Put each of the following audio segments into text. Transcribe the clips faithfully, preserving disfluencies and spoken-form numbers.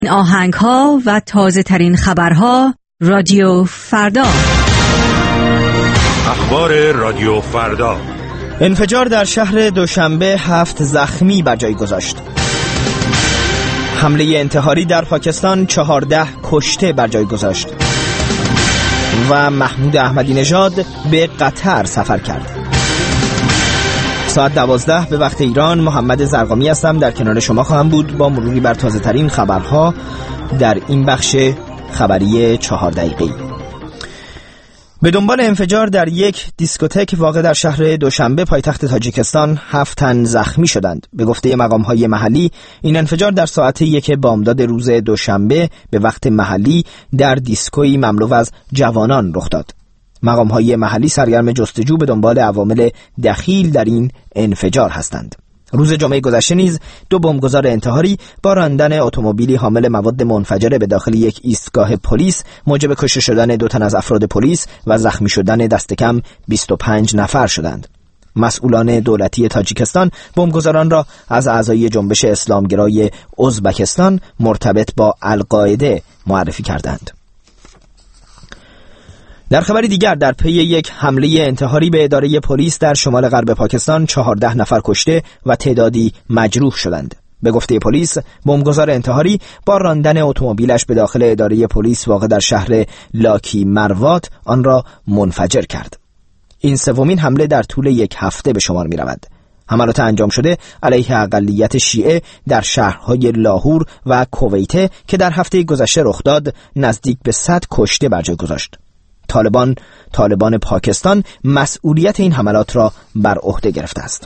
آهنگ ها و تازه ترین خبرها رادیو فردا. اخبار رادیو فردا. انفجار در شهر دوشنبه هفت زخمی بر جای گذاشت. حمله انتحاری در پاکستان چهارده کشته بر جای گذاشت. و محمود احمدی نژاد به قطر سفر کرد. ساعت دوازده به وقت ایران. محمد زرقامی هستم، در کنار شما خواهم بود با مروری بر تازه ترین خبرها در این بخش خبری چهار دقیقه‌ای. به دنبال انفجار در یک دیسکوتک واقع در شهر دوشنبه پایتخت تاجیکستان هفت تن زخمی شدند. به گفته مقام‌های محلی این انفجار در ساعت یک بامداد روز دوشنبه به وقت محلی در دیسکویی مملو از جوانان رخ داد. مقام‌های محلی سرگرم جستجو به دنبال عوامل دخیل در این انفجار هستند. روز جمعه گذشته نیز دو بمبگذار انتحاری با راندن اتومبیلی حامل مواد منفجره به داخل یک ایستگاه پلیس موجب کشته شدن دو تن از افراد پلیس و زخمی شدن دست کم بیست و پنج نفر شدند. مسئولان دولتی تاجیکستان بمبگذاران را از اعضای جنبش اسلامگرای ازبکستان مرتبط با القاعده معرفی کردند. در خبری دیگر، در پی یک حمله انتحاری به اداره پلیس در شمال غرب پاکستان چهارده نفر کشته و تعدادی مجروح شدند. به گفته پلیس، بمبگذار انتحاری با راندن اتومبیلش به داخل اداره پلیس واقع در شهر لاکی مروات آن را منفجر کرد. این سومین حمله در طول یک هفته به شمار می رود. حملات انجام شده علیه اقلیت شیعه در شهرهای لاهور و کویته که در هفته گذشته رخ داد نزدیک به صد کشته بر جای گذاشت. طالبان طالبان پاکستان مسئولیت این حملات را بر عهده گرفته است.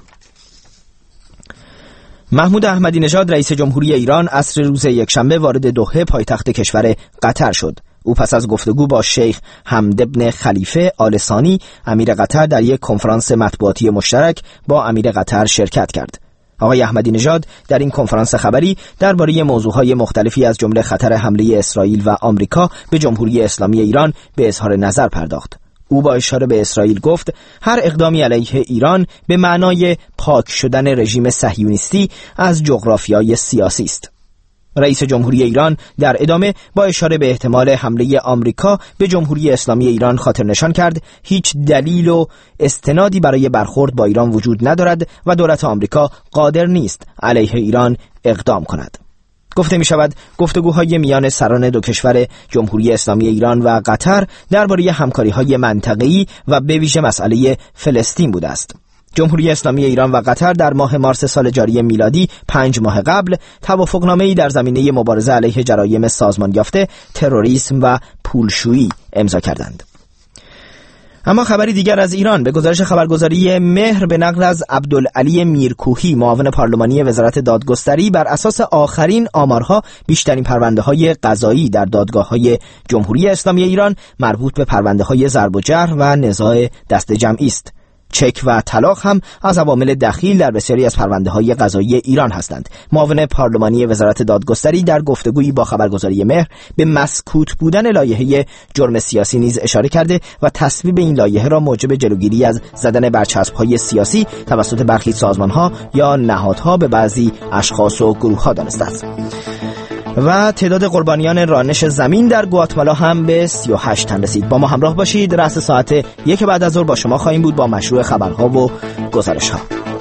محمود احمدی نژاد رئیس جمهوری ایران عصر روز یکشنبه وارد دوحه پایتخت کشور قطر شد. او پس از گفتگو با شیخ حمد بن خلیفه آل ثانی امیر قطر در یک کنفرانس مطبوعاتی مشترک با امیر قطر شرکت کرد. آقای احمدی نژاد در این کنفرانس خبری درباره موضوعهای مختلفی از جمله خطر حمله اسرائیل و آمریکا به جمهوری اسلامی ایران به اظهار نظر پرداخت. او با اشاره به اسرائیل گفت هر اقدامی علیه ایران به معنای پاک شدن رژیم صهیونیستی از جغرافیای سیاسی است. رئیس جمهوری ایران در ادامه با اشاره به احتمال حمله آمریکا به جمهوری اسلامی ایران خاطر نشان کرد هیچ دلیل و استنادی برای برخورد با ایران وجود ندارد و دولت آمریکا قادر نیست علیه ایران اقدام کند. گفته می شود گفتگوهای میان سران دو کشور جمهوری اسلامی ایران و قطر درباره همکاری‌های منطقه‌ای و به ویژه مسئله فلسطین بوده است. جمهوری اسلامی ایران و قطر در ماه مارس سال جاری میلادی پنج ماه قبل توافقنامه‌ای در زمینه مبارزه علیه جرایم سازمان یافته، تروریسم و پولشویی امضا کردند. اما خبری دیگر از ایران. به گزارش خبرگزاری مهر به نقل از عبدالعلی میرکوهی معاون پارلمانی وزارت دادگستری، بر اساس آخرین آمارها بیشترین پرونده‌های قضایی در دادگاه‌های جمهوری اسلامی ایران مربوط به پرونده‌های ضرب و جرح و نزاع دست جمعی است. چک و طلاق هم از عوامل دخیل در بسیاری از پرونده‌های قضایی ایران هستند. معاون پارلمانی وزارت دادگستری در گفتگویی با خبرگزاری مهر به مسکوت بودن لایحه جرم سیاسی نیز اشاره کرده و تصویب این لایحه را موجب جلوگیری از زدن برچسب‌های سیاسی توسط برخی سازمان‌ها یا نهادها به بعضی اشخاص و گروه‌ها دانسته است. و تعداد قربانیان رانش زمین در گواتمالا هم به سی و هشت تن رسید. با ما همراه باشید. رأس ساعت یک بعد از ظهر با شما خواهیم بود با مشروع خبرها و گزارش‌ها.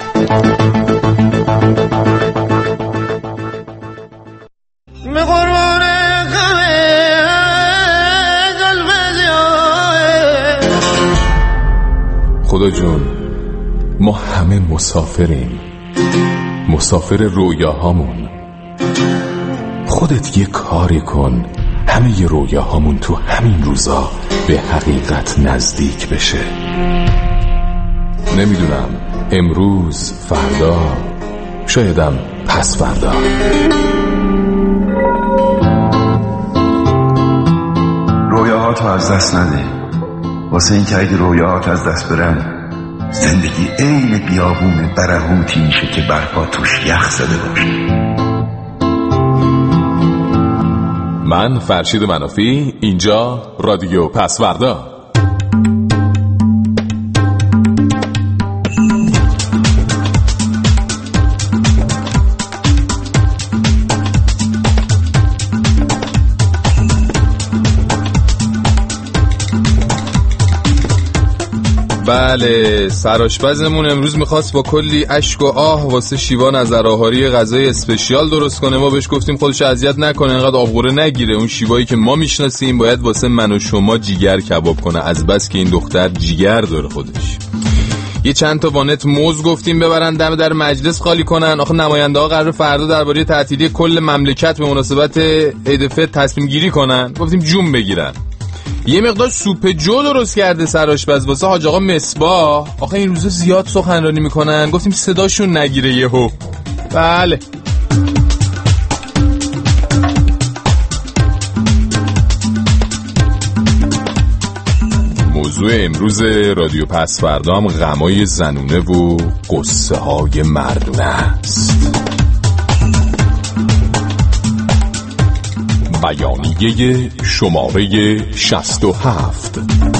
خدا جون، ما همه مسافریم، مسافر رویاهامون. خودت یه کاری کن همه ی رویاهامون تو همین روزا به حقیقت نزدیک بشه. نمیدونم امروز، فردا، شایدم پس فردا. رویاهاتو از دست نده، واسه این که اگه رویاهات از دست برن زندگی عین بیابون برهوتی میشه که برپا توش یخ زده باشه. من فرشید منافی، اینجا رادیو پسوردا. بله، سرآشپزمون امروز میخواست با کلی اشک و آه واسه شیوا نظرآهاری غذای اسپشیال درست کنه. ما بهش گفتیم خودش اذیت نکنه، اینقدر آبغوره نگیره. اون شیوایی که ما میشناسیم باید واسه من و شما جیگر کباب کنه، از بس که این دختر جیگر داره خودش. یه چند تا وانت موز گفتیم ببرن دم در مجلس خالی کنن. آخه نماینده ها قرار فردا درباره تعطیلی کل مملکت به مناسبت عید فطر تصمیم گیری کنن. گفتیم جون بگیرن. یه مقدار سوپ جو درست کرده سرآشپز واسه حاج آقا مصباح. آخه این روزا زیاد سخنرانی میکنن، گفتیم صداشون نگیره یهو. بله. موضوع امروز رادیو پس فردا هم غمای زنونه و قصه های مردونه است. بیانیه شماره شصت و هفت.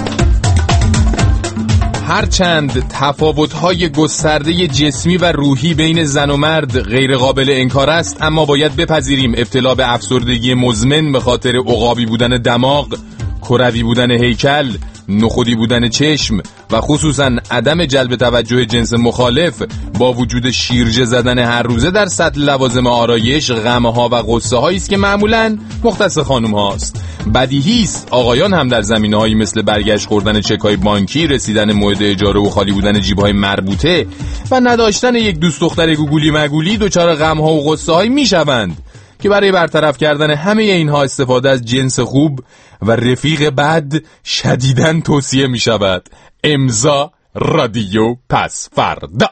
هرچند تفاوت‌های گسترده جسمی و روحی بین زن و مرد غیر قابل انکار است، اما باید بپذیریم ابتلا به افسردگی مزمن به خاطر عقابی بودن دماغ، کروی بودن هیکل، نخودی بودن چشم و خصوصا عدم جلب توجه جنس مخالف با وجود شیرجه زدن هر روزه در سطح لوازم آرایش، غمها و غصه هایی است که معمولاً مختص خانم هاست. بدیهی است آقایان هم در زمینه‌هایی مثل برگشت خوردن چک‌های بانکی، رسیدن موعد اجاره و خالی بودن جیب‌های مربوطه و نداشتن یک دوست دختر گوگولی مگولی دچار غم‌ها و غصه‌هایی میشوند که برای برطرف کردن همه اینها استفاده از جنس خوب و رفیق بد شدیداً توصیه می شود. امضا رادیو پس فردا.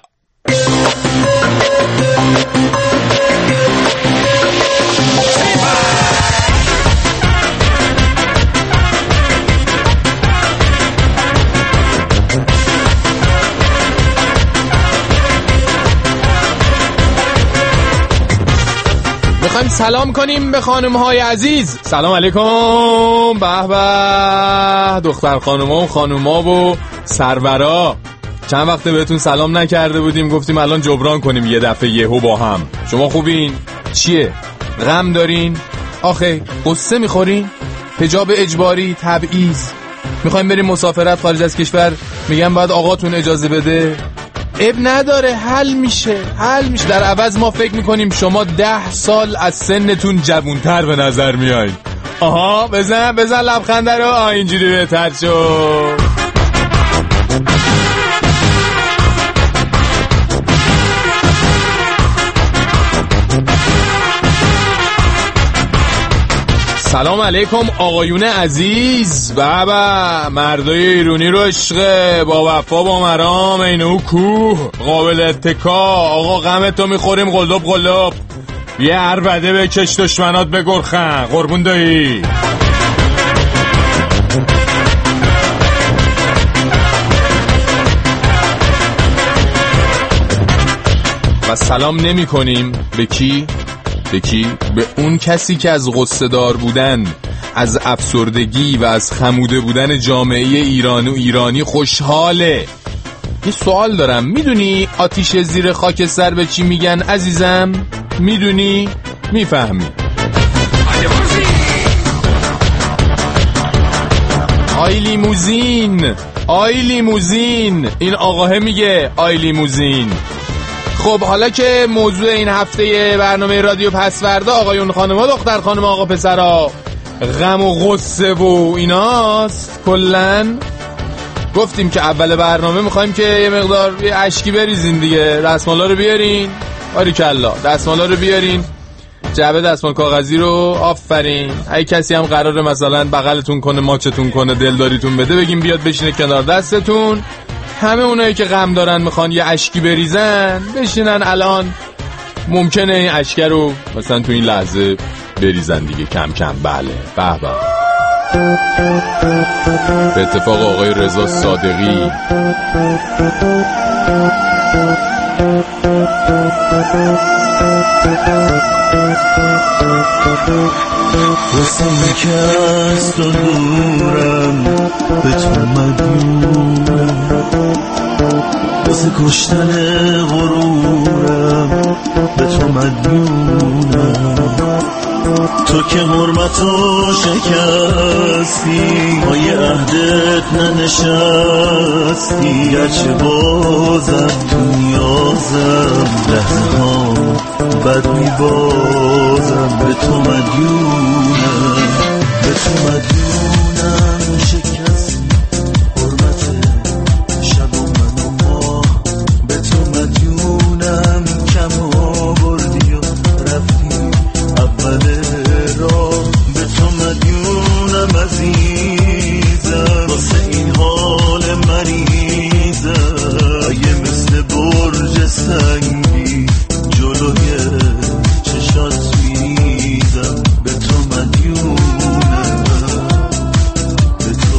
میخوایم سلام کنیم به خانم‌های عزیز. سلام علیکم. به به دختر خانم‌ها و خانوما و سرورا، چند وقته بهتون سلام نکرده بودیم، گفتیم الان جبران کنیم یه دفعه یهو با هم. شما خوبین؟ چیه؟ غم دارین؟ آخه قصه میخورین؟ حجاب اجباری، تبعیض، میخوایم بریم مسافرت خارج از کشور، میگم باید آقاتون اجازه بده. اب نداره، حل میشه حل میشه در عوض ما فکر میکنیم شما ده سال از سنتون جوانتر به نظر میایین. آها بزن بزن لبخنده رو. آه اینجوری بهتر شد. سلام علیکم آقایون عزیز. بابا مردای ایرونی رو عشقه، با وفا با مرام، اینو کوه قابل اتکا. آقا غمتو میخوریم قلدب قلدب. یه عربده بکش دشمنات بگرخن قربون دایی. و سلام نمی کنیم به کی؟ به کی؟ به اون کسی که از غصه دار بودن، از افسردگی و از خموده بودن جامعه ایرانی و ایرانی خوشحاله. یه سوال دارم، میدونی آتیش زیر خاکستر به چی میگن عزیزم؟ میدونی؟ میفهمی؟ آی لیموزین، آی لیموزین، این آقاه میگه آی لیموزین. خب حالا که موضوع این هفته برنامه رادیو پس فردا آقایون خانم‌ها دختر خانم آقا پسرا غم و غصه و ایناست، کلن گفتیم که اول برنامه میخوایم که یه مقدار یه اشکی بریزین دیگه. دستمالا رو بیارین، باریکلا دستمالا رو بیارین، جعبه دستمال کاغذی رو آفرین. اگه کسی هم قراره مثلا بغلتون کنه، ماچتون کنه، دلداریتون بده، بگیم بیاد بشینه کنار دستتون. همه اونایی که غم دارن میخوان یه اشکی بریزن بشینن، الان ممکنه این اشکه رو مثلا تو این لحظه بریزن دیگه کم کم. بله به به. به اتفاق آقای رضا صادقی رسیم که از تو دورم، به تو مدیونم، واسه کشتن غرورم، به تو مدیونم. تو که حرمتو شکستی پای عهدت ننشستی، گرچه بازم تو نیازم لحظه ها بد میبازم، به تو مدیونم به تو مدیونم. شکست حرمت شب و من و ما، به تو مدیونم. کم آوردی و رفتی اول راه، به تو مدیونم عزیزم. واسه این حال مریضم اگه مثل برج سنگی جلوی چشات میریزم، به تو مدیونم به تو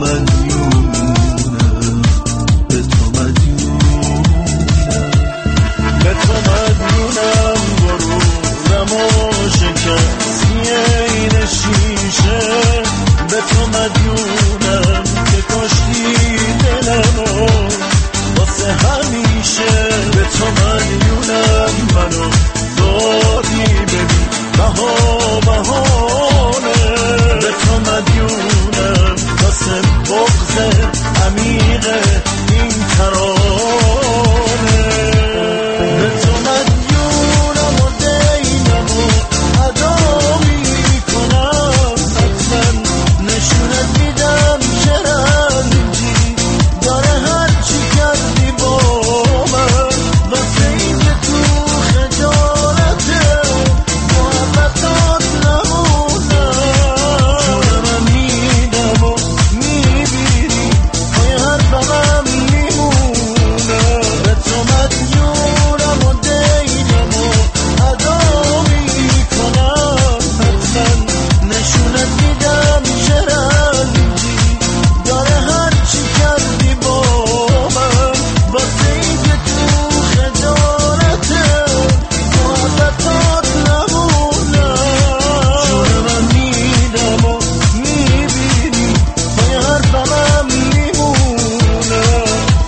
مدیونم به تو مدیونم به تو مدیونم. غرورم و شکستی این شیشه، به تو مدیونم که کشتی دلمو واسه همیشه، به تو مدیونم. منو دادی ببین بها بهانه، به تو مدیونم واسه بغض عمیق این ترانه، به تو مدیونم و دینم و ادا میکنم. حتما نشونت میدم که رنجی داره هرچی کردی با من، واسه این که تو خجالته محبتات نمونم. جونم میدم و میبینی پای حرفم میمونم، به تو مدیونم و دینم و ادا میکنم. حتما نشونت میدم که رنجی داره هرچی کردی با من، واسه این که تو خجالته محبتات نمونم. جونم میدم و میبینی پای حرفم میمونم.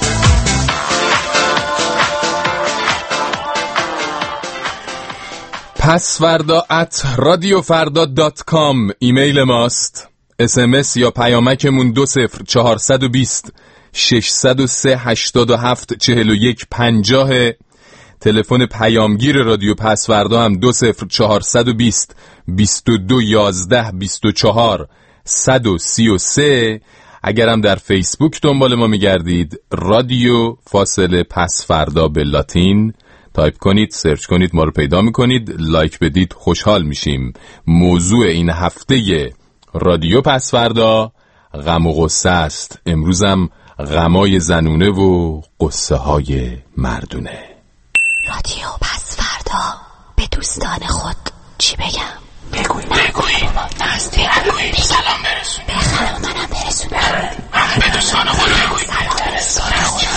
پسوردا ات رادیو فردا دات کام ایمیل ماست. اس ام اس یا پیامکمون دو صفر چهارصد و بیست ششصد و سه هشتاد و هفت چهل و یک پنجاه. تلفن پیامگیر رادیو پسوردا هم دو صفر چهارصد و بیست بیست و دو یازده بیست و چهار صد و سی و سه. اگرم در فیسبوک دنبال ما میگردید، رادیو فاصله پسوردا به لاتین تایپ کنید، سرچ کنید، ما رو پیدا میکنید، لایک بدید، خوشحال میشیم. موضوع این هفته رادیو پسوردا غم و غصه است. امروزم غمای زنونه و قصه های مردونه. رادیو پسوردا به دوستان خود چی بگم؟ بگوی بگوی نزدیک بگوی سلام برسون، بخرم منم برسون، هم به دوستان خود بگوی سلام برسون،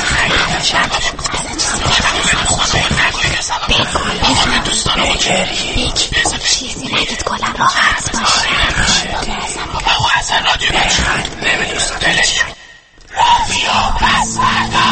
به دوستان خود بگوی چیزی نگید گلم راحت باشی. بابا اصلا رادیو بچند نمی دوستان دلش رادیو پسوردا.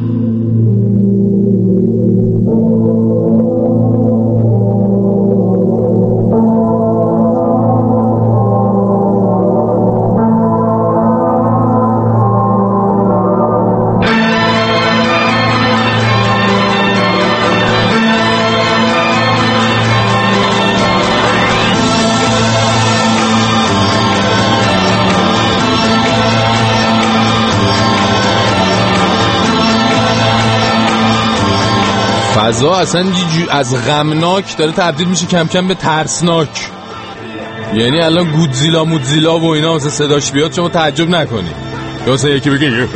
فضا اصلا از غمناک داره تبدیل میشه کم کم به ترسناک. یعنی الان گودزیلا مودزیلا و اینا مثلا صداش بیاد شما تعجب نکنید، یا مثلا یکی بگه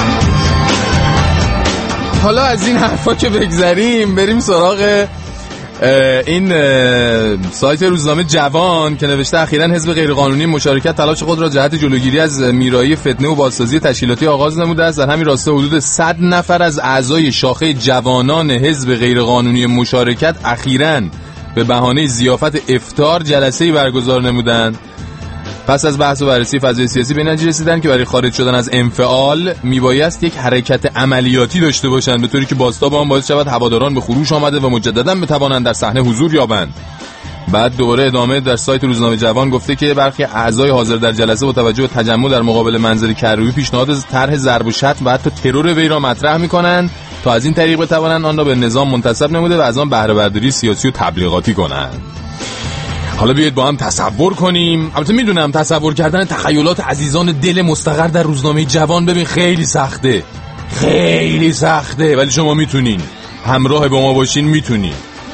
حالا از این حرفا که بگذریم بریم سراغ این سایت روزنامه جوان که نوشته اخیراً حزب غیرقانونی مشارکت تلاش خود را جهت جلوگیری از میرایی فتنه و بازسازی تشکیلاتی آغاز نموده است. در همین راسته حدود صد نفر از اعضای شاخه جوانان حزب غیرقانونی مشارکت اخیراً به بهانه ضیافت افطار جلسه‌ای برگزار نمودند. پس از بحث و بررسی فضای سیاسی به نتیجه رسیدند که برای خارج شدن از انفعال میبایست یک حرکت عملیاتی داشته باشند، به طوری که بازتاب آن باعث شود هواداران به خروش آمده و مجددا بتوانند در صحنه حضور یابند. بعد دوباره ادامه در سایت روزنامه جوان گفته که برخی اعضای حاضر در جلسه با توجه به تجمع در مقابل منظر کروبی پیشنهاد طرح ضرب و شتم و حتی ترور وی را مطرح می‌کنند تا از این طریق بتوانند آن را به نظام منتسب نموده و از آن بهره برداری سیاسی و تبلیغاتی کنند. حالا بیایید با هم تصور کنیم. البته میدونم تصور کردن تخیلات عزیزان دل مستقر در روزنامه جوان ببین خیلی سخته، خیلی سخته، ولی شما میتونین، همراه با ما باشین میتونین.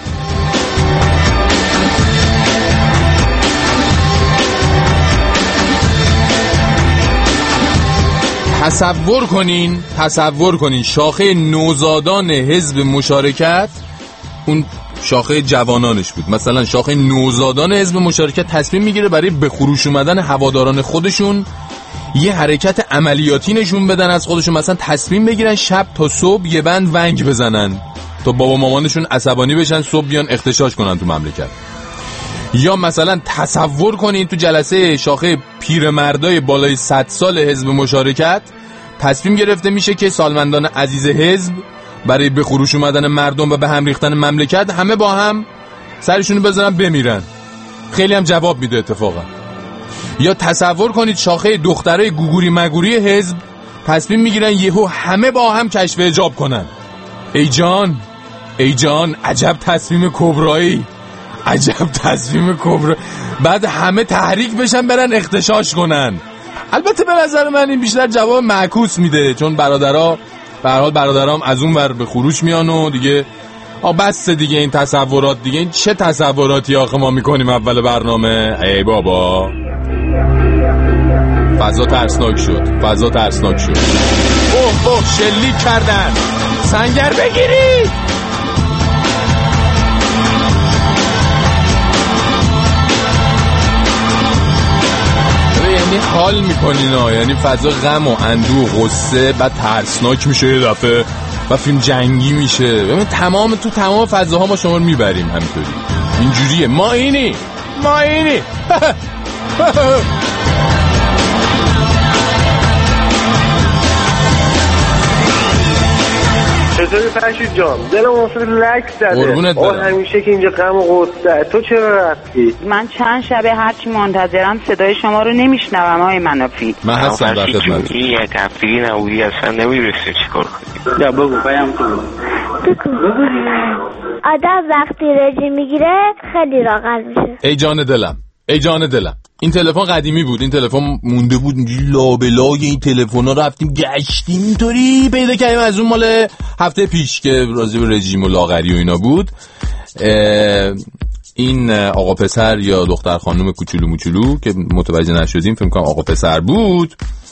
تصور کنین تصور کنین شاخه نوزادان حزب مشارکت، اون شاخه جوانانش بود، مثلا شاخه نوزادان حزب مشارکت تصمیم میگیره برای به خروش اومدن هواداران خودشون یه حرکت عملیاتی نشون بدن از خودشون، مثلا تصمیم بگیرن شب تا صبح یه بند ونگ بزنن تا بابا مامانشون عصبانی بشن، صبح بیان اختشاش کنن تو مملکت. یا مثلا تصور کنین تو جلسه شاخه پیرمردای بالای صد سال حزب مشارکت تصمیم گرفته میشه که سالمندان عزیز حزب برای به خروش اومدن مردم و به هم ریختن مملکت همه با هم سرشونو بزنن بمیرن. خیلی هم جواب میده اتفاقا. یا تصور کنید شاخه دخترای گوگوری مگوری حزب تصمیم میگیرن یهو همه با هم کشف حجاب کنن. ای جان ای جان عجب تصمیم کبرایی، عجب تصمیم کبرا. بعد همه تحریک بشن برن اختشاش کنن. البته به نظر من این بیشتر جواب معکوس میده، چون برادرها به هر حال برادرام از اون ور به خروج میان و دیگه آ بس دیگه این تصورات دیگه. این چه تصوراتی آخه ما میکنیم اول برنامه؟ ای بابا فضا ترسناک شد، فضا ترسناک شد. اوه اوه شلیک کردن، سنگر بگیری. یعنی حال میکنین ها، یعنی فضا غم و اندوه و غصه بعد ترسناک میشه یه دفعه و فیلم جنگی میشه. ببین تمام تو تمام فضاها ما شما رو میبریم همینطوری، اینجوریه. ما اینی ما اینی چطوری فرشید جان؟ دلم افتاد لک زده. آه همیشه که اینجا غم و غصه. تو چرا رفتی؟ من چند شبه هرچی منتظرم صدای شما رو نمیشنوم های منافی. من هستم در خدمت. این یک تفریقی نبودی اصلا نمیرسه چیکار کنی. یا بگو پیام تو. بگو. آدم وقتی رژیم میگیره خیلی راغل میشه. ای جان دلم، ای جان دلم. این تلفن قدیمی بود، این تلفن مونده بود لابلای این تلفن‌ها رفتیم گشتیم اینطوری پیدا کردیم. از اون مال هفته پیش که راجع به رژیم و لاغری و اینا بود. این آقا پسر یا دختر خانم کوچولو موچولو که متوجه نشدیم فکر کنم آقا پسر بود،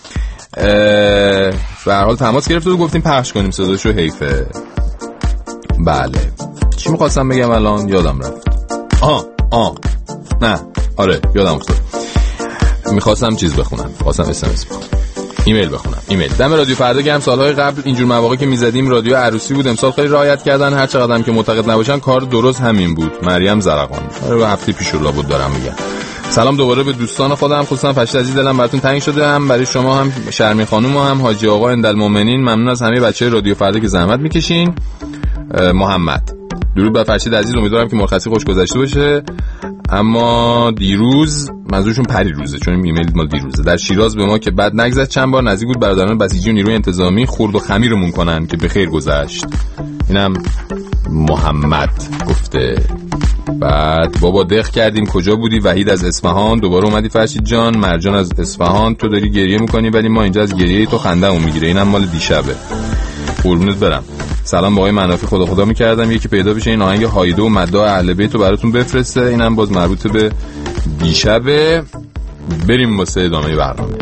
به هر حال تماس گرفت و گفتیم پخش کنیم صداشو. حیفه. بله چی می‌خواستم بگم الان یادم رفت. آه آه نه آره یادم افتاد، میخواستم چیز بخونم، میخواستم اس ام اس بخونم، ایمیل بخونم. ایمیل دم رادیو فردا گرم. سالهای قبل اینجور مواقع که میزدیم رادیو عروسی بود، امسال خیلی رعایت کردن، هر چقدر هم که معتقد نباشن کار درست همین بود. مریم زرقان. آره هفته پیش رو بود دارم میگم. سلام دوباره به دوستان خودم، خصوصا فرشید عزیز، دلم براتون تنگ شده، هم برای شما هم شرمی خانم و هم حاجی آقا اندالمومنین. ممنون از همه بچهای رادیو فردا که زحمت میکشین. محمد درود بر فرشید عزیز، امیدوارم که مرخصی خوش گذشته باشه. اما دیروز منظورشون پری روزه چون ایمیل مال دیروزه، در شیراز به ما که بد نگذشت، چند بار نزدیک بود برادران بسیجی و نیروی انتظامی خورد و خمیرمون کنن که به خیر گذشت. اینم محمد گفته. بعد بابا دق کردیم کجا بودی؟ وحید از اصفهان. دوباره اومدی فرشید جان. مرجان از اصفهان. تو داری گریه میکنی ولی ما اینجا از گریه تو خنده‌مون میگیره. اینم مال دیشبه. قربونت برم. سلام با آقای منافی، خدا خدا میکردم یکی پیدا بشه این آهنگ هایده و مداح اهل بیت رو براتون بفرسته. اینم باز مربوط به دیشبه. بریم واسه ادامه برنامه.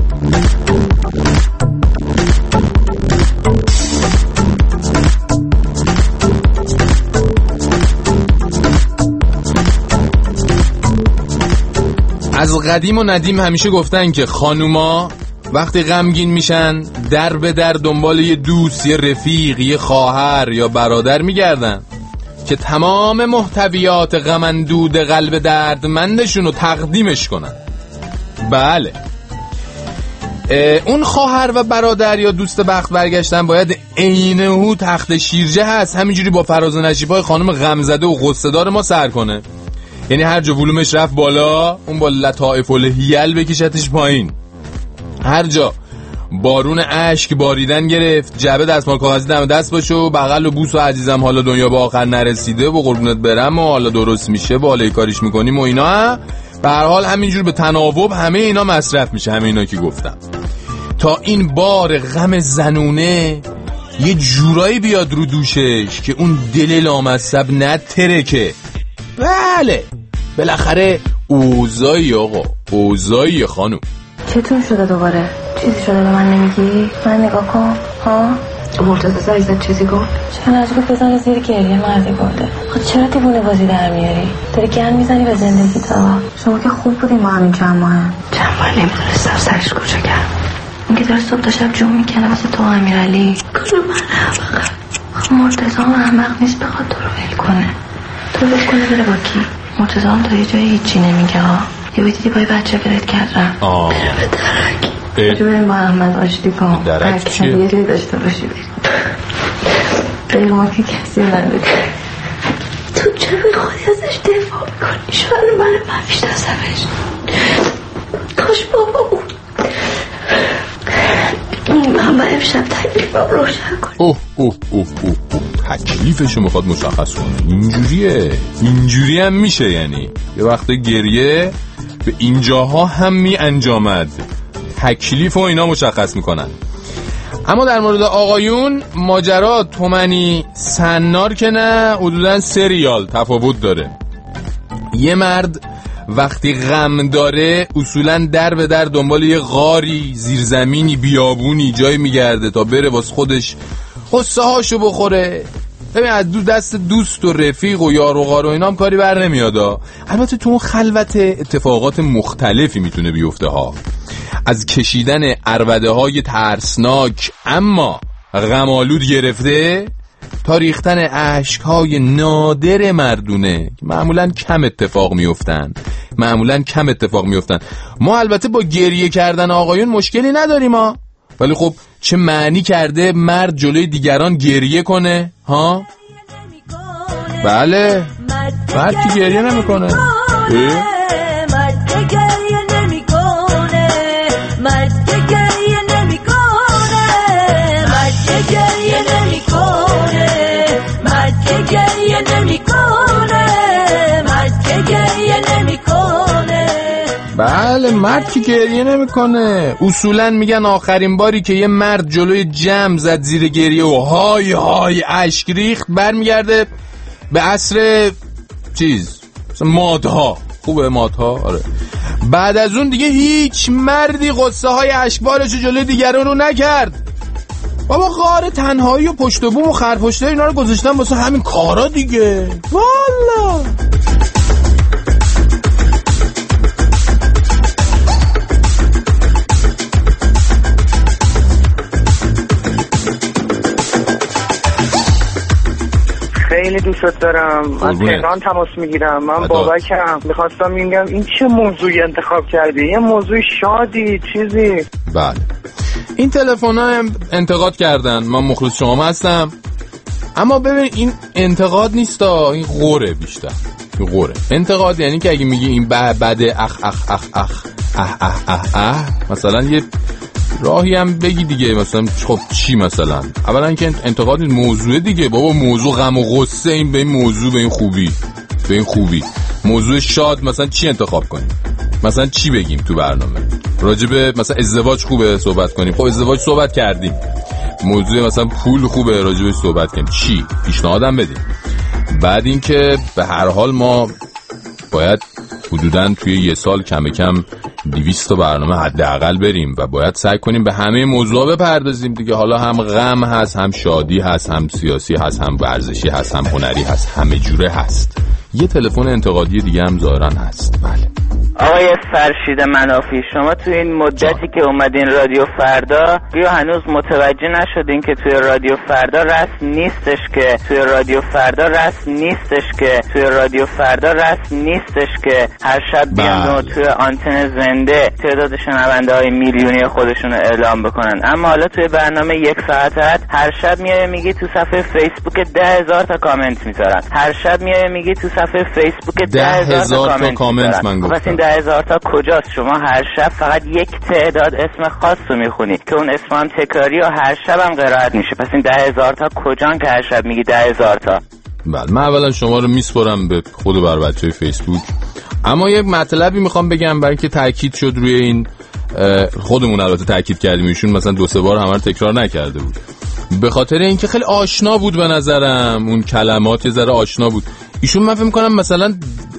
از قدیم و ندیم همیشه گفتن که خانوما وقتی غمگین میشن در به در دنبال یه دوست، یه رفیق، یه خواهر یا برادر میگردن که تمام محتویات غم اندود قلب دردمندشون رو تقدیمش کنن. بله، اون خواهر و برادر یا دوست بخت برگشتن باید عینه‌هو تخت شیرجه هست همینجوری با فراز و نشیب‌های خانم غمزده و غصه‌دار ما سر کنه. یعنی هر جا ولومش رفت بالا اون با لطائف الهیل بکشتش پایین. هر جا بارون اشک باریدن گرفت جعبه دستمال کاغذی دم دست باشه و بغل و بوس و عزیزم حالا دنیا به آخر نرسیده و قربونت برم و حالا درست میشه و حالا کاریش میکنیم و اینا. به هر حال همینجور به تناوب همه اینا مصرف میشه، همه اینا که گفتم، تا این بار غم زنونه یه جورایی بیاد رو دوشش که اون دل لامصب نترکه. بله بالاخره اوضاعی آقا، اوضاعی خانم. چطور شده دوباره؟ چیزی شده به من نمیگی؟ من نگاه کن. ها؟ مرتضی زایزت چیزی گفت؟ چرا نجگفت بزن زیر گریه مردی گفته. خود چرا دیوونه بازی در میاری؟ داری گن میزنی به زندگی تا. شما که خوب بودیم ما همین چند ماه چند ماه نمیدونستم سرش کجا کرد. این که داره صبح تا شب جون میکنه واسه تو امیرعلی. کلو من احمقه. خب مرتضی هم احمق نیست بخواد تو رو ول کنه. تو ول کنه بره با کی؟ مرتضی هم تا یه جایی هیچی نمیگه ها. یه دیدی با بچه برد کردم. آه بره به درک. بجو بریم با احمد آشتی کن. درک چیه؟ یه جایی داشته باشی بریم. غیر ما که کسی نداره. تو چرا خودی ازش دفاع میکنی؟ شاید من من میشناسمش. کاش بابا بود. من با امشب تکلیفم روشن کنم. اوه اوه اوه اوه اوه تکلیفشو میخواد مشخص کنه. اینجوریه، اینجوری هم میشه. یعنی یه وقت گریه به اینجاها هم می انجامد، تکلیف و اینا مشخص میکنن. اما در مورد آقایون ماجرا تومنی سنار که نه، حدوداً سه ریال تفاوت داره. یه مرد وقتی غم داره اصولاً در به در دنبال یه غاری، زیرزمینی، بیابونی جایی میگرده تا بره واسه خودش قصه هاشو بخوره. ببین از دو دست دوست و رفیق و یار و غار و اینا هم کاری بر نمیادا. البته تو اون خلوت اتفاقات مختلفی میتونه بیفته ها، از کشیدن عربده های ترسناک اما غمالود گرفته تا ریختن عشق های نادر مردونه که معمولا کم اتفاق میفتن معمولا کم اتفاق میفتن. ما البته با گریه کردن آقایون مشکلی نداریم ها، ولی خب چه معنی کرده مرد جلوی دیگران گریه کنه ها؟ بله مرد که گریه نمیکنه. مرد که گریه نمیکنه، مرد که گریه نمیکنه، مرد که گریه نمیکنه، مرد که گریه نمیکنه، مرد که گریه نمیکنه. بله مرد که گریه نمیکنه. اصولا میگن آخرین باری که یه مرد جلوی جمع زد زیر گریه و های های اشک ریخت برمیگرده به عصر چیز مادها. خوبه مادها؟ آره. بعد از اون دیگه هیچ مردی قصه های اشکبارشو جلوی دیگران رو نکرد. بابا غار تنهایی و پشت بوم و خرپشته اینا رو گذاشتن واسه همین کارا دیگه. والا خیلی دوست دارم. از تهران تماس میگیرم. من بابکم. میخواستم میگم این چه موضوعی انتخاب کردی؟ یه موضوع شادی چیزی. بله این تلفن ها انتقاد کردن، من مخلص شما هستم. اما ببین این انتقاد نیست، این غوره بیشتر. این غوره. انتقاد یعنی که اگه میگی این بده اخ اخ اخ اخ اه اه اه اه مثلا یه راهی هم بگی دیگه. مثلا خب چی مثلا؟ اولا که انتقاد موضوع دیگه. بابا موضوع غم و غصه، این به این موضوع به این خوبی به این خوبی موضوع شاد مثلا چی انتخاب کنیم؟ مثلا چی بگیم تو برنامه؟ راجبه مثلا ازدواج خوبه صحبت کنیم. خب ازدواج صحبت کردیم. موضوع مثلا پول خوبه راجبه صحبت کنیم. چی پیشنهادم بدیم؟ بعد این که به هر حال ما باید حدوداً توی یه سال کم کم دویست تا برنامه حداقل بریم و باید سعی کنیم به همه موضوعا بپردازیم دیگه. حالا هم غم هست، هم شادی هست، هم سیاسی هست، هم ورزشی هست، هم هنری هست، همه جوره هست. یه تلفن انتقادی دیگه هم ظاهراً هست. بله آقای فرشید منافی، شما توی این مدتی که اومدین رادیو فردا بیا هنوز متوجه نشدین که توی رادیو فردا رسم نیستش که توی رادیو فردا رسم نیستش که توی رادیو فردا رسم نیستش که هر شب بیان و توی آنتن زنده تعداد شنونده های میلیونی خودشون رو اعلام بکنن. اما حالا توی برنامه یک ساعت هر شب میای میگی تو صفحه فیسبوک ده هزار تا کامنت میذارن. هر شب میای میگی تو صفحه فیسبوک ده هزار تا کامنت میذارن. ده هزار تا کجاست؟ شما هر شب فقط یک تعداد اسم خاص رو میخونی که اون اسم هم تکراری و هر شب هم قرائت میشه. پس این ده هزار تا کجان که هر شب میگی ده هزار تا؟ بله، من اولا شما رو میسپرم به خود و بر بچه فیسبوک. اما یک مطلبی میخوام بگم برای که تاکید شد روی این، خودمون البته تاکید کردیم، ایشون مثلا دو سه بار همه رو تکرار نکرده بود، به خاطر اینکه خیلی آشنا بود به نظرم اون کلمات، یه ذره آشنا بود. ایشون من فکر می‌کنم مثلا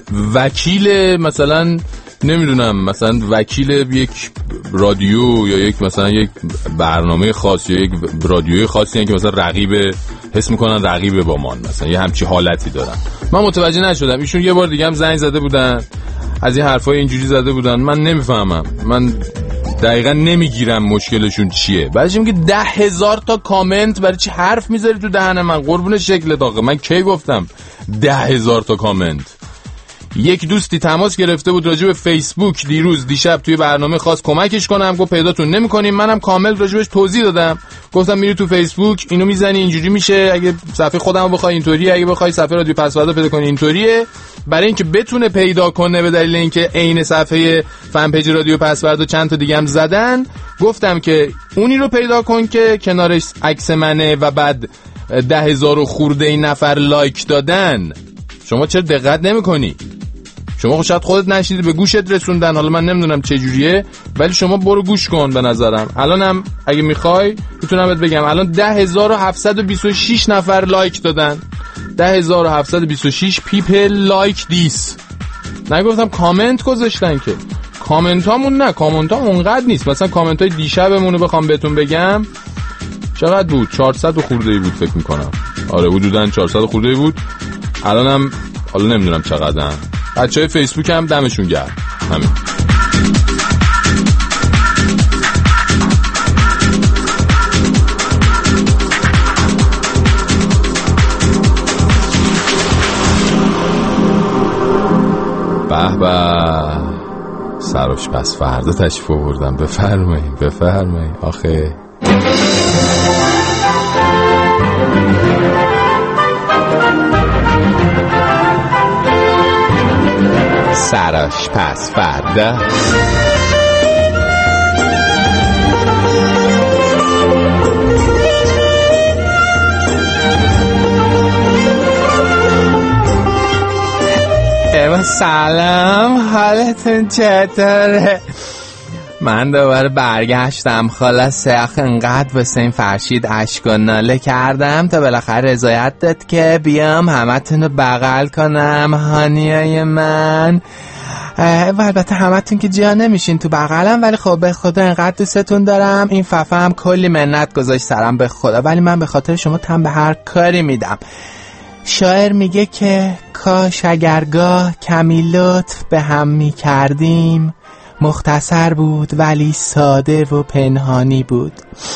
وکیل، مثلا نمیدونم، مثلا وکیل یک رادیو یا یک مثلا یک برنامه خاص یا یک رادیوی خاصی هستن که مثلا رقیب، حس میکنن رقیب با من، مثلا یه همچی حالتی دارن. من متوجه نشدم. ایشون یه بار دیگه هم زنگ زده بودن، از این حرفای اینجوری زده بودن، من نمیفهمم، من دقیقا نمیگیرم مشکلشون چیه. بعدش میگه ده هزار تا کامنت، برای چی حرف میذاری تو دهن من؟ قربون شکل داغه، من کی گفتم ده هزار تا کامنت؟ یک دوستی تماس گرفته بود راجع به فیسبوک دیروز دیشب توی برنامه خاص کمکش کنم، گفت پیداتون نمی‌کنیم. منم کامل راجعش توضیح دادم، گفتم میری تو فیسبوک اینو میزنی اینجوری میشه، اگه صفحه خودمو بخوای اینطوریه، اگه بخوای صفحه رادیو پسوردا پیدا کنی اینطوریه. برای اینکه بتونه پیدا کنه، به دلیل اینکه عین صفحه فن پیج رادیو پسوردا چند تا دیگه هم زدن، گفتم که اونی رو پیدا کن که کنارش عکس منه و بعد ده هزار و خورده این نفر لایک دادن. شما چرا دقت نمی‌کنی؟ شما شاید خودت نشیدی، به گوشت رسوندن، حالا من نمیدونم چه جوریه، ولی شما برو گوش کن. به نظرم الانم اگه میخوای میتونم بهت بگم الان ده هزار و هفتصد و بیست و شش نفر لایک دادن. ده هزار و هفتصد و بیست و شش پیپل لایک دیس. نگفتم کامنت گذاشتن که. کامنت هامون نه، کامنت ها اونقدر نیست. مثلا کامنت های دیشبمون رو بخوام بهتون بگم چقدر بود؟ چهارصد خورده بود فکر میکنم. آره حدوداً چهارصد خورده بود. الانم حالا نمیدونم چقدرن. بچه‌های فیسبوک هم دمشون گرم. همین. به به، سروش پس فردا تشریف آوردم. بفرمایید بفرمایید. آخه سراش پس فردا. ایوه سلام، حالتون چطوره؟ من دوباره برگشتم. خلاصه آخه انقدر واسه این فرشید اشک و ناله کردم تا بالاخره رضایت داد که بیام همتون رو بغل کنم. هانیای من، البته همتون که جا نمیشین تو بغلم، ولی خب به خدا انقدر دوستتون دارم. این ففه هم کلی منت گذاشت سرم به خدا، ولی من به خاطر شما تن به هر کاری میدم. شاعر میگه که کاش اگرگاه کمی لطف به هم میکردیم، مختصر بود ولی ساده و پنهانی بود.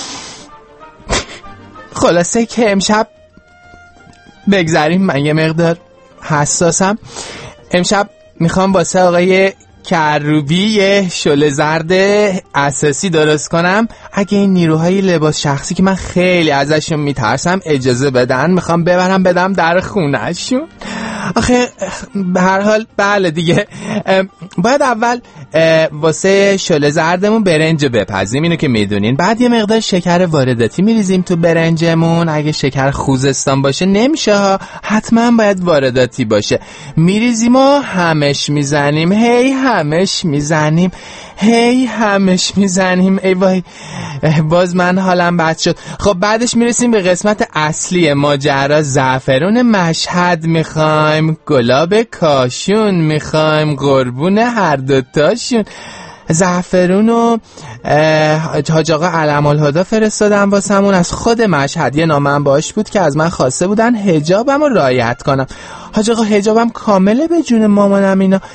خلاصه که امشب بگذاریم، من یه مقدار حساسم. امشب میخوام واسه آقای کروبی یه شله زرد اساسی درست کنم. اگه این نیروهای لباس شخصی که من خیلی ازشون میترسم اجازه بدن، میخوام ببرم بدم در خونهشون. آخه به هر حال بله دیگه، باید اول واسه شله زردمون برنج بپزیم، اینو که میدونین. بعد یه مقدار شکر وارداتی میریزیم تو برنجمون. اگه شکر خوزستان باشه نمیشه ها، حتما باید وارداتی باشه. میریزیم و همش میزنیم، هی همش میزنیم، هی همش میزنیم. ای وای باز من حالم بد شد. خب بعدش میرسیم به قسمت اصلی ماجرا. زعفرون مشهد میخوایم، گلاب کاشون میخوایم، قربون هر دوتاشون. زعفرونو حاج آقا علم الهدا فرستادم واسمون از خود مشهد. یه نامم باش بود که از من خواسته بودن حجابم رو رعایت کنم. حاج آقا حجابم کامله به جون مامانم اینا.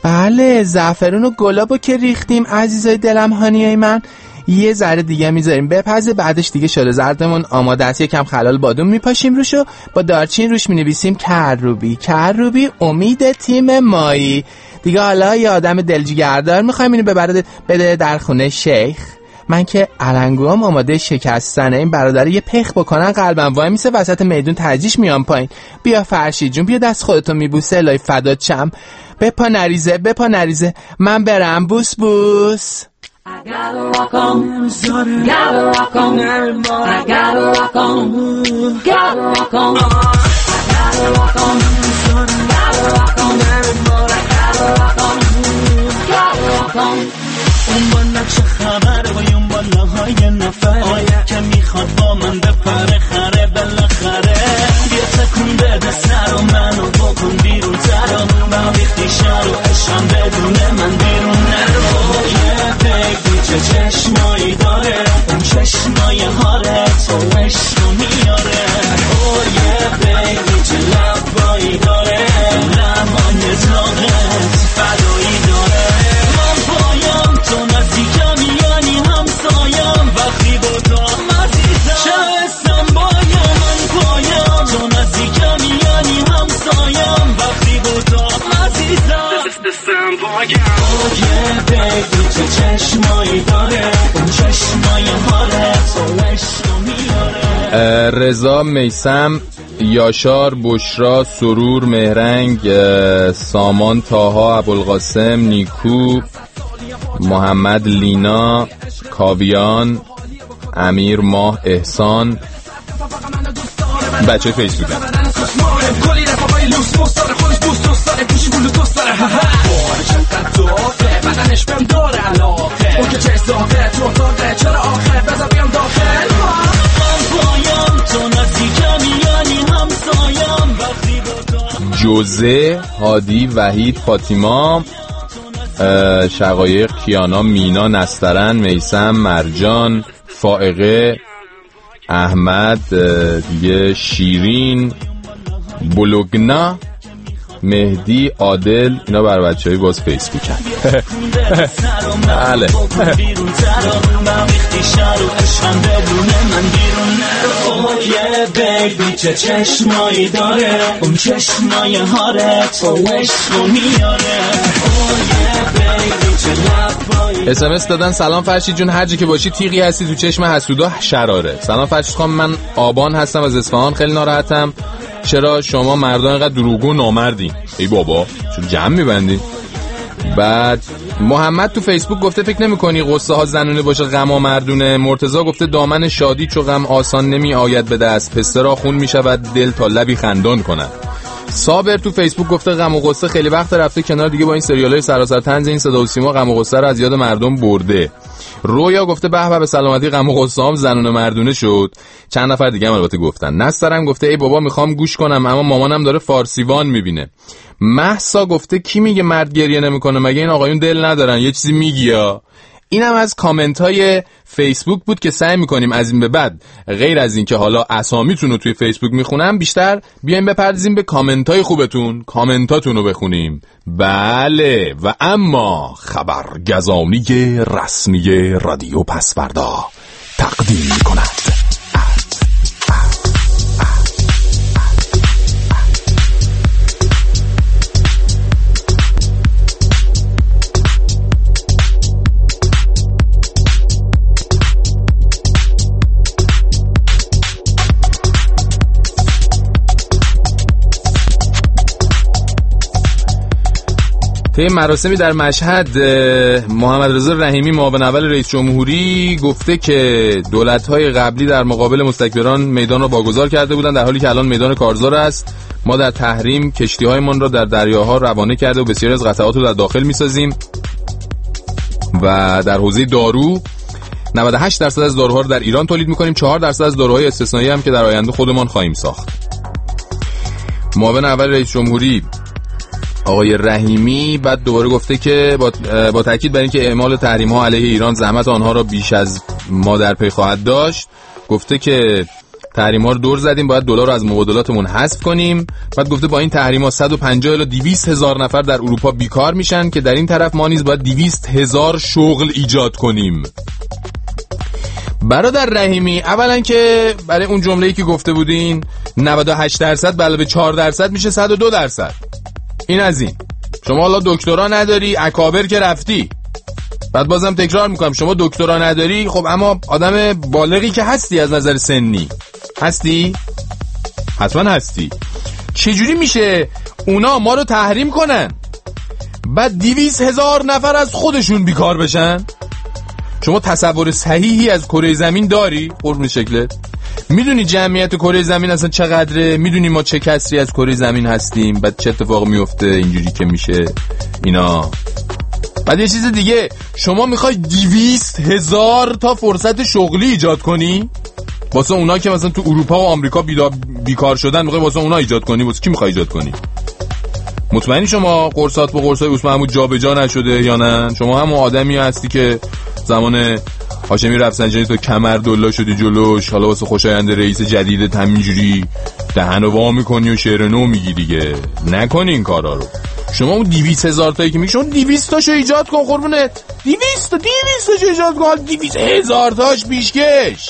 بله زعفرون و گلابو که ریختیم عزیزای دلم هانیای من، یه ذره دیگه میذاریم بپزه، بعدش دیگه شده زردمون آماده است. یکم خلال بادوم میپاشیم روشو، با دارچین روش مینویسیم کروبی کروبی امید تیم مایی. دیگه حالا یه آدم دلجگردار میخوایم اینو ببره بده در خونه شیخ. من که علنگوام آماده شکستنه. این برادر یه پخ بکنن قلبم وای میسه وسط میدون ترجیش میام پایین. بیا فرشید جون بیا دست خودتو میبوسه الهی فدات شم. بپا نریزه بپا نریزه من برم بوس بوس. I gotta rock on, gotta rock on, I gotta rock on, gotta rock on, I gotta rock on, gotta rock on, I gotta rock on, gotta rock on. اون بالا چه خبره و اون بالاهای نفره که میخواد با من بپره خره بالاخره. بیا تکون بده سر و منو بکن بیرون تر و با بیختی شر و عشقم بدونه من بیرون نرو. یه بیبی چه چشمایی داره اون چشمای هارت و عشقو میاره. اوه یه بیبی چه لبایی داره لبای زاغت فدایی داره. من پایم تو نزدیکم یعنی همسایم وقتی با تو عزیزم چه حسم بایم. من پایم تو نزدیکم یعنی همسایم وقتی با تو عزیزم اوه یه بیبی چه چشمایی داره اون چشمای حالت و عشقو میاره. رضا، میثم، یاشار، بشرا، سرور، مهرنگ، سامان، طاها، ابوالقاسم، نیکو، محمد، لینا، کاویان، امیر، ماه، احسان، بچه فیسبوک هم. جوزه، هادی، وحید، فاطیما، شقایق، کیانا، مینا، نسترن، میثم، مرجان، فائقه، احمد، دیگه شیرین، بلوگنا، مهدی، عادل، اینا بر بچه‌های باز فیسبوک هم. بله. یه بیبی چه چشمایی داره اون چشمای هارت و عشقو میاره. اس ام اس دادن سلام فرشید جون، هر جا که باشی تیغی هستی تو چشم حسودا شراره. سلام فرشید خانم، من آبان هستم از اصفهان، خیلی ناراحتم چرا شما مردان اینقدر دروغگو نامردین. ای بابا چرا جمع میبندی؟ بعد محمد تو فیسبوک گفته فکر نمی‌کنی قصه ها زنونه باشه غم و مردونه. مرتضی گفته دامن شادی چو غم آسان نمی آید به دست، پسته را خون میشود دل تا لبی خندان کند. صابر تو فیسبوک گفته غم و غصه خیلی وقت رفته کنار دیگه، با این سریال‌های سراسر طنز این صدا و سیما غم و غصه رو از یاد مردم برده. رویا گفته به به به سلامتی غم و غصه هم زنونه مردونه شد. چند نفر دیگه هم البته گفتن. نسترم گفته ای بابا میخوام گوش کنم اما مامانم داره فارسیوان میبینه. مهسا گفته کی میگه مرد گریه نمیکنه، مگه این آقایون دل ندارن؟ یه چیزی میگی یا؟ اینم از کامنت های فیسبوک بود که سعی میکنیم از این به بعد غیر از این که حالا اسامیتون رو توی فیسبوک میخونم بیشتر بیایم بپردازیم به کامنت های خوبتون، کامنتاتون رو بخونیم. بله و اما خبرگزانی رسمی رادیو پسوردا تقدیم میکند. طی مراسمی در مشهد محمد رضا رحیمی معاون اول رئیس جمهوری گفته که دولت‌های قبلی در مقابل مستکبران میدان را واگذار کرده بودند، در حالی که الان میدان کارزار است. ما در تحریم کشتی‌هایمان را در دریاها روانه کرده و بسیاری از قطعات رو در داخل می‌سازیم. و در حوزه دارو نود و هشت درصد از داروها رو در ایران تولید می‌کنیم، چهار درصد از داروهای استثنایی هم که در آینده خودمان خواهیم ساخت. معاون اول رئیس جمهوری آقای رحیمی بعد دوباره گفته که با, با تاکید بر اینکه اعمال تحریم ها علیه ایران زحمت آنها را بیش از ما در پی خواهد داشت، گفته که تحریم‌ها رو دور زدیم، باید دلار رو از مبادلاتمون حذف کنیم. بعد گفته با این تحریم‌ها صد و پنجاه الی دویست هزار نفر در اروپا بیکار میشن که در این طرف ما نیز باید دویست هزار شغل ایجاد کنیم. برادر رحیمی، اولا که برای اون جمله‌ای که گفته بودین نود و هشت درصد به علاوه چهار درصد میشه صد و دو درصد. این از این. شما حالا دکترا نداری، اکابر که رفتی. بعد بازم تکرار میکنم شما دکترا نداری، خب اما آدم بالغی که هستی از نظر سنی. هستی؟ حتما هستی. چجوری میشه اونا ما رو تحریم کنن بعد دویست هزار نفر از خودشون بیکار بشن؟ شما تصور صحیحی از کره زمین داری؟ قربون شکلت. میدونی جمعیت کره زمین اصلا چقدره؟ میدونی ما چه کسری از کره زمین هستیم؟ بعد چه اتفاق میفته اینجوری که میشه اینا؟ بعد یه چیز دیگه، شما میخوای دویست هزار تا فرصت شغلی ایجاد کنی واسه اونا که مثلا تو اروپا و آمریکا بیکار شدن، میخوای واسه اونا ایجاد کنی؟ واسه کی میخوای ایجاد کنی؟ مطمئنی شما قرصات با قرصای عثمان محمود جابجا نشده یا نه؟ شما هم آدمی هستی که زمان هاشمی رفسنجانی تو کمر دلا شدی جلوش، حالا واسه خوشایند رئیس جدیدت همینجوری دهنو وا میکنی و شعر نو میگی دیگه. نکنی این کارا رو. شما اون دویست هزار تایی که میگی شما دویست تاشو ایجاد کن قربونت. دویست تا دویست تاشو ایجاد کن. دویست هزار تاش پیشکش.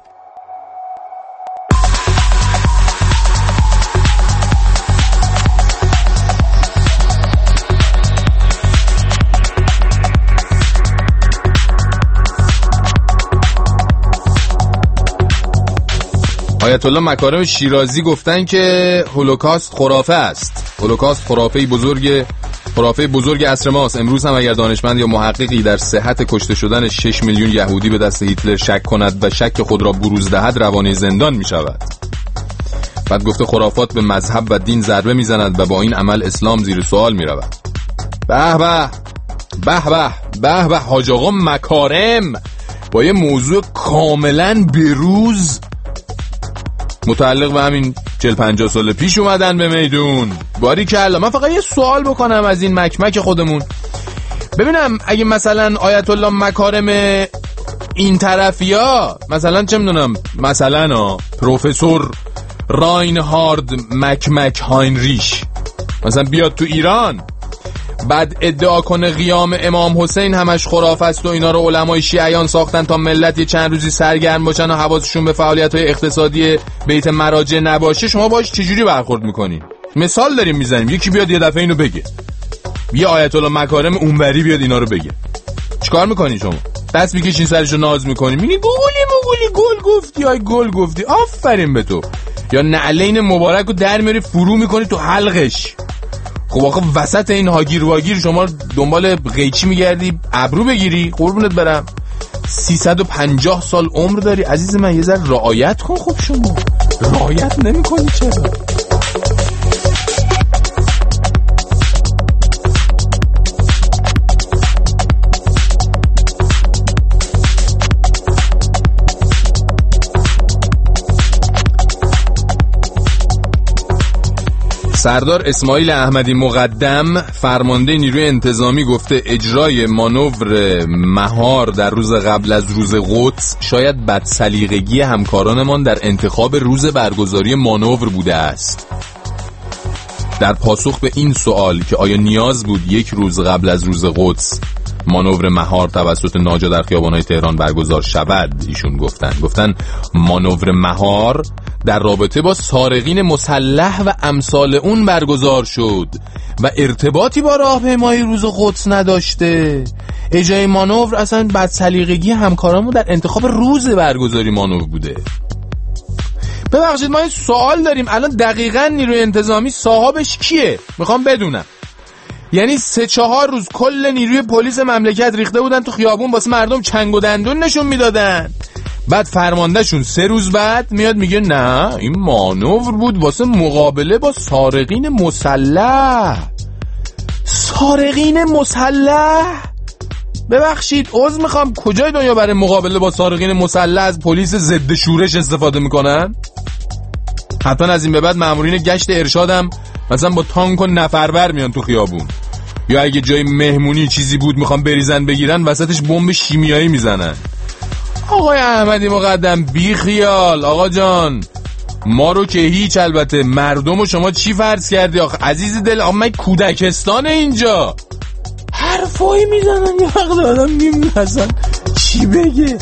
آیت الله مکارم شیرازی گفتن که هولوکاست خرافه است. هولوکاست خرافه بزرگ خرافه بزرگ عصر ماست. امروز هم اگر دانشمند یا محققی در صحت کشته شدن شش میلیون یهودی به دست هیتلر شک کند و شک خود را بروز دهد روانه زندان می شود. بعد گفته خرافات به مذهب و دین ضربه می زند و با این عمل اسلام زیر سوال می رود. به به به به به به حاج آقا مکارم با یه موضوع کاملا بروز متعلق به همین چهل پنجاه سال پیش اومدن به میدون. باریکلا. من فقط یه سوال بکنم از این مکمک خودمون، ببینم اگه مثلا آیت الله مکارم این طرفیا، مثلا چه میدونم، مثلا پروفسور راینهارد مکمک هاینریش مثلا بیاد تو ایران بعد ادعا کنه قیام امام حسین همش خرافه است و اینا رو علمای شیعیان ساختن تا ملت یه چند روزی سرگرم باشن و حواسشون به فعالیت‌های اقتصادی بیت مراجع نباشه، شما باش چجوری برخورد میکنین؟ مثال داریم میزنیم، یکی بیاد یه دفعه اینو بگه، یه آیت الله مکارم اونوری بیاد اینا رو بگه، چیکار میکنین شما؟ دست میکشین سرشو ناز میکنین، میگی گولی مگولی گل گفتی، آی گل گفتی، آفرین به تو، یا نعلین مبارک رو در میاری فرو میکنی تو حلقش. خب آخه وسط این هاگیر واگیر شما دنبال قیچی میگردی ابرو بگیری؟ قربونت برم، سیصد و پنجاه سال عمر داری عزیز من، یه ذره رعایت کن. خب شما رعایت نمی‌کنی چرا؟ سردار اسماعیل احمدی مقدم فرمانده نیروی انتظامی گفته اجرای مانور مهار در روز قبل از روز قدس شاید بدسلیقگی همکارانمان در انتخاب روز برگزاری مانور بوده است. در پاسخ به این سوال که آیا نیاز بود یک روز قبل از روز قدس مانور مهار توسط ناجا در خیابان‌های تهران برگزار شود، ایشون گفتن گفتن مانور مهار در رابطه با سارقین مسلح و امثال اون برگزار شد و ارتباطی با راهپیمایی روز قدس نداشته. اجرای مانور اصلا بدسلیقگی همکارامون در انتخاب روز برگزاری مانور بوده. ببخشید ما این سوال داریم، الان دقیقاً نیروی انتظامی صاحبش کیه؟ میخوام بدونم. یعنی سه چهار روز کل نیروی پلیس مملکت ریخته بودن تو خیابون واسه مردم چنگ و دندون نشون میدادن، بعد فرماندهشون سه روز بعد میاد میگه نه این مانور بود واسه مقابله با سارقین مسلح. سارقین مسلح؟ ببخشید عذر میخوام، کجای دنیا برای مقابله با سارقین مسلح از پلیس ضد شورش استفاده میکنن؟ حتما از این به بعد مامورین گشت ارشادم مثلا با تانک و نفربر میان تو خیابون، یا اگه جای مهمونی چیزی بود میخوام بریزن بگیرن وسطش بمب شیمیایی میزنن. آقای احمدی مقدم بی خیال. آقا جان ما رو که هیچ، البته مردم و شما چی فرض کردی آخه عزیز دل؟ آقا من کودکستانه اینجا، حرفایی میزنن یه وقت آدم میمونه اصلا چی بگه.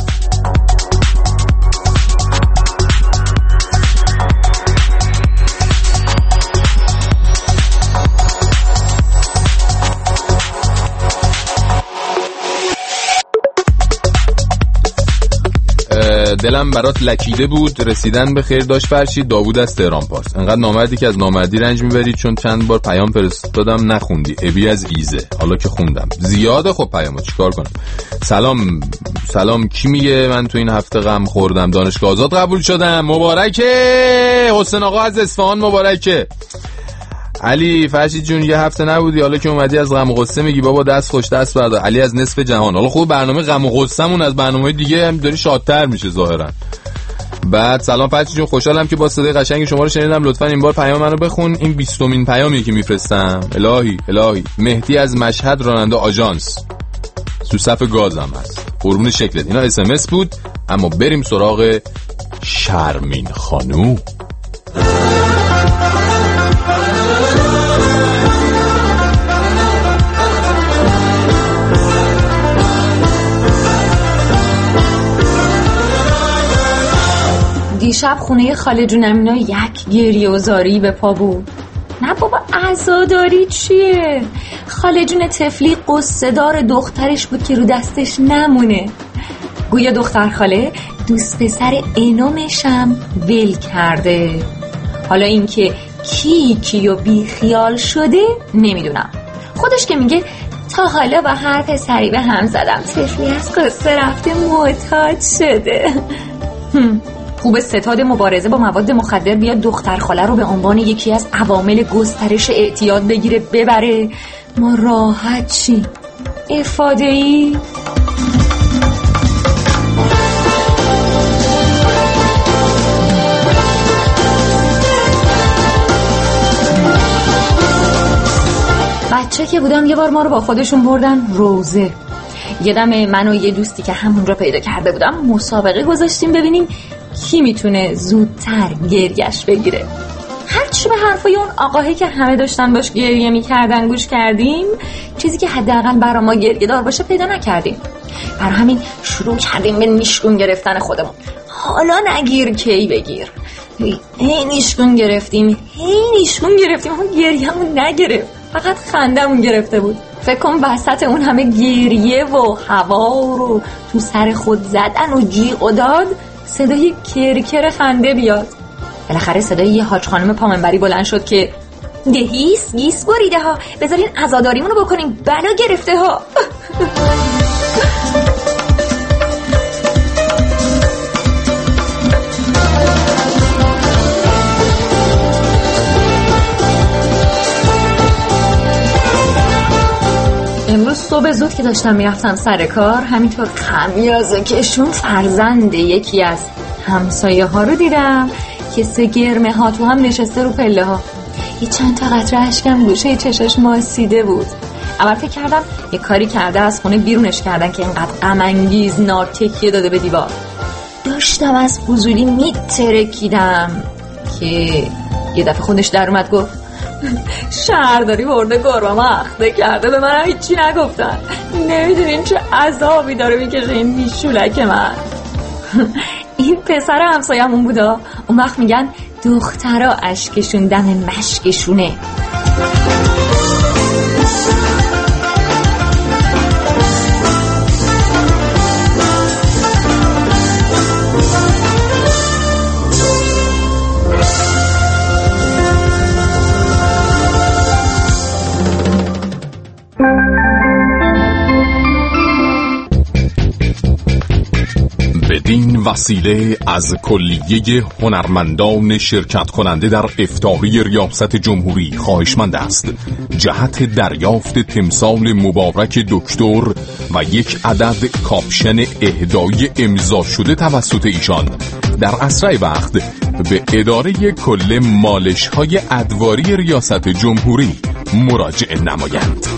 دلم برات لکیده بود، رسیدن به خیر داشت فرشید. داوود از تهران پارس. انقدر نامردی که از نامردی رنج میبری، چون چند بار پیام فرستادم نخوندی. ابی از ایزه. حالا که خوندم زیاده، خب پیامو چیکار کنم. سلام سلام، کی میگه من تو این هفته غم خوردم؟ دانشگاه آزاد قبول شدم، مبارکه. حسین آقا از اصفهان مبارکه. علی فرشید جون یه هفته نبودی، حالا که اومدی از غم و غصه میگی بابا دست خوش دست بردار. علی از نصف جهان. حالا خوب برنامه غم و غصه‌مون از برنامه‌های دیگه هم داری شادتر میشه ظاهرا. بعد سلام فرشید جون، خوشحالم که با صدای قشنگ شما رو شنیدم. لطفاً این بار پیام منو بخون. این بیستمین پیامی که میفرستم. الهی الهی. مهدی از مشهد، راننده آژانس، تو صف گازم هست. قربون شکلت. اینا اس ام اس بود. اما بریم سراغ شرمین خانوم. دیشب خونه خاله جونم اینا یک گریه و زاری به پا بود. نه بابا عزاداری چیه؟ خاله جون تفلی قصه دار دخترش بود که رو دستش نمونه. گویا دختر خاله دوست پسر انومشم ول کرده. حالا اینکه کی کیو بی خیال شده نمیدونم. خودش که میگه تا حالا با هر پسری به هم زدم، تفلی از قصه رفته معتاد شده. خوب ستاد مبارزه با مواد مخدر بیاد دختر خاله رو به عنوان یکی از عوامل گسترش اعتیاد بگیره ببره، ما راحت چی؟ افاده ای؟ بچه که بودم یه بار ما رو با خودشون بردن روزه. یادم من و یه دوستی که همونجا پیدا کرده بودم مسابقه گذاشتیم ببینیم کی میتونه زودتر گریش بگیره. هرچی به حرفای اون آقاهی که همه داشتن باش گریه میکردن گوش کردیم، چیزی که حداقل برا ما گریه دار باشه پیدا نکردیم. برای همین شروع کردیم به نیشگون گرفتن خودمون. حالا نگیر کی بگیر. هی نیشگون گرفتیم هی نیشگون گرفتیم اما گریهمون نگرفت، فقط خندمون گرفته بود. فکر کنم وسط اون همه گریه و هوا رو تو سر خود زدن و جیغ و داد صدای کرکر خنده بیاد. بالاخره صدای یه حاج خانم پامنبری بلند شد که دهیس گیس بریده ها، بذارین عزاداریمونو بکنیم بلا گرفته ها. امروز صبح زود که داشتم میرفتم سر کار، همینطور خمیازه کشون فرزند یکی از همسایه ها رو دیدم که سه گرمه ها تو هم نشسته رو پله ها. یه چند تا قطره اشکم گوشه چشاش ماسیده بود. اول فکر کردم یه کاری کرده از خونه بیرونش کردن که اینقدر غم انگیز نار تکیه داده به دیوار. داشتم از فضولی میترکیدم که یه دفعه خودش در اومد گفت شهرداری برده گربه اخته کرده، به من هیچی نگفتن، نمیدونین چه عذابی داره میکشه این بیشولک من. این پسر همسایه‌مون بودا. اون وقت میگن دخترا اشکشون دم مشکشونه. بدین وسیله از کلیه هنرمندان شرکت کننده در افطاری ریاست جمهوری خواهشمند است جهت دریافت تمثال مبارک دکتر و یک عدد کاپشن اهدایی امضا شده توسط ایشان در اسرع وقت به اداره کل مالش های ادواری ریاست جمهوری مراجعه نمایند.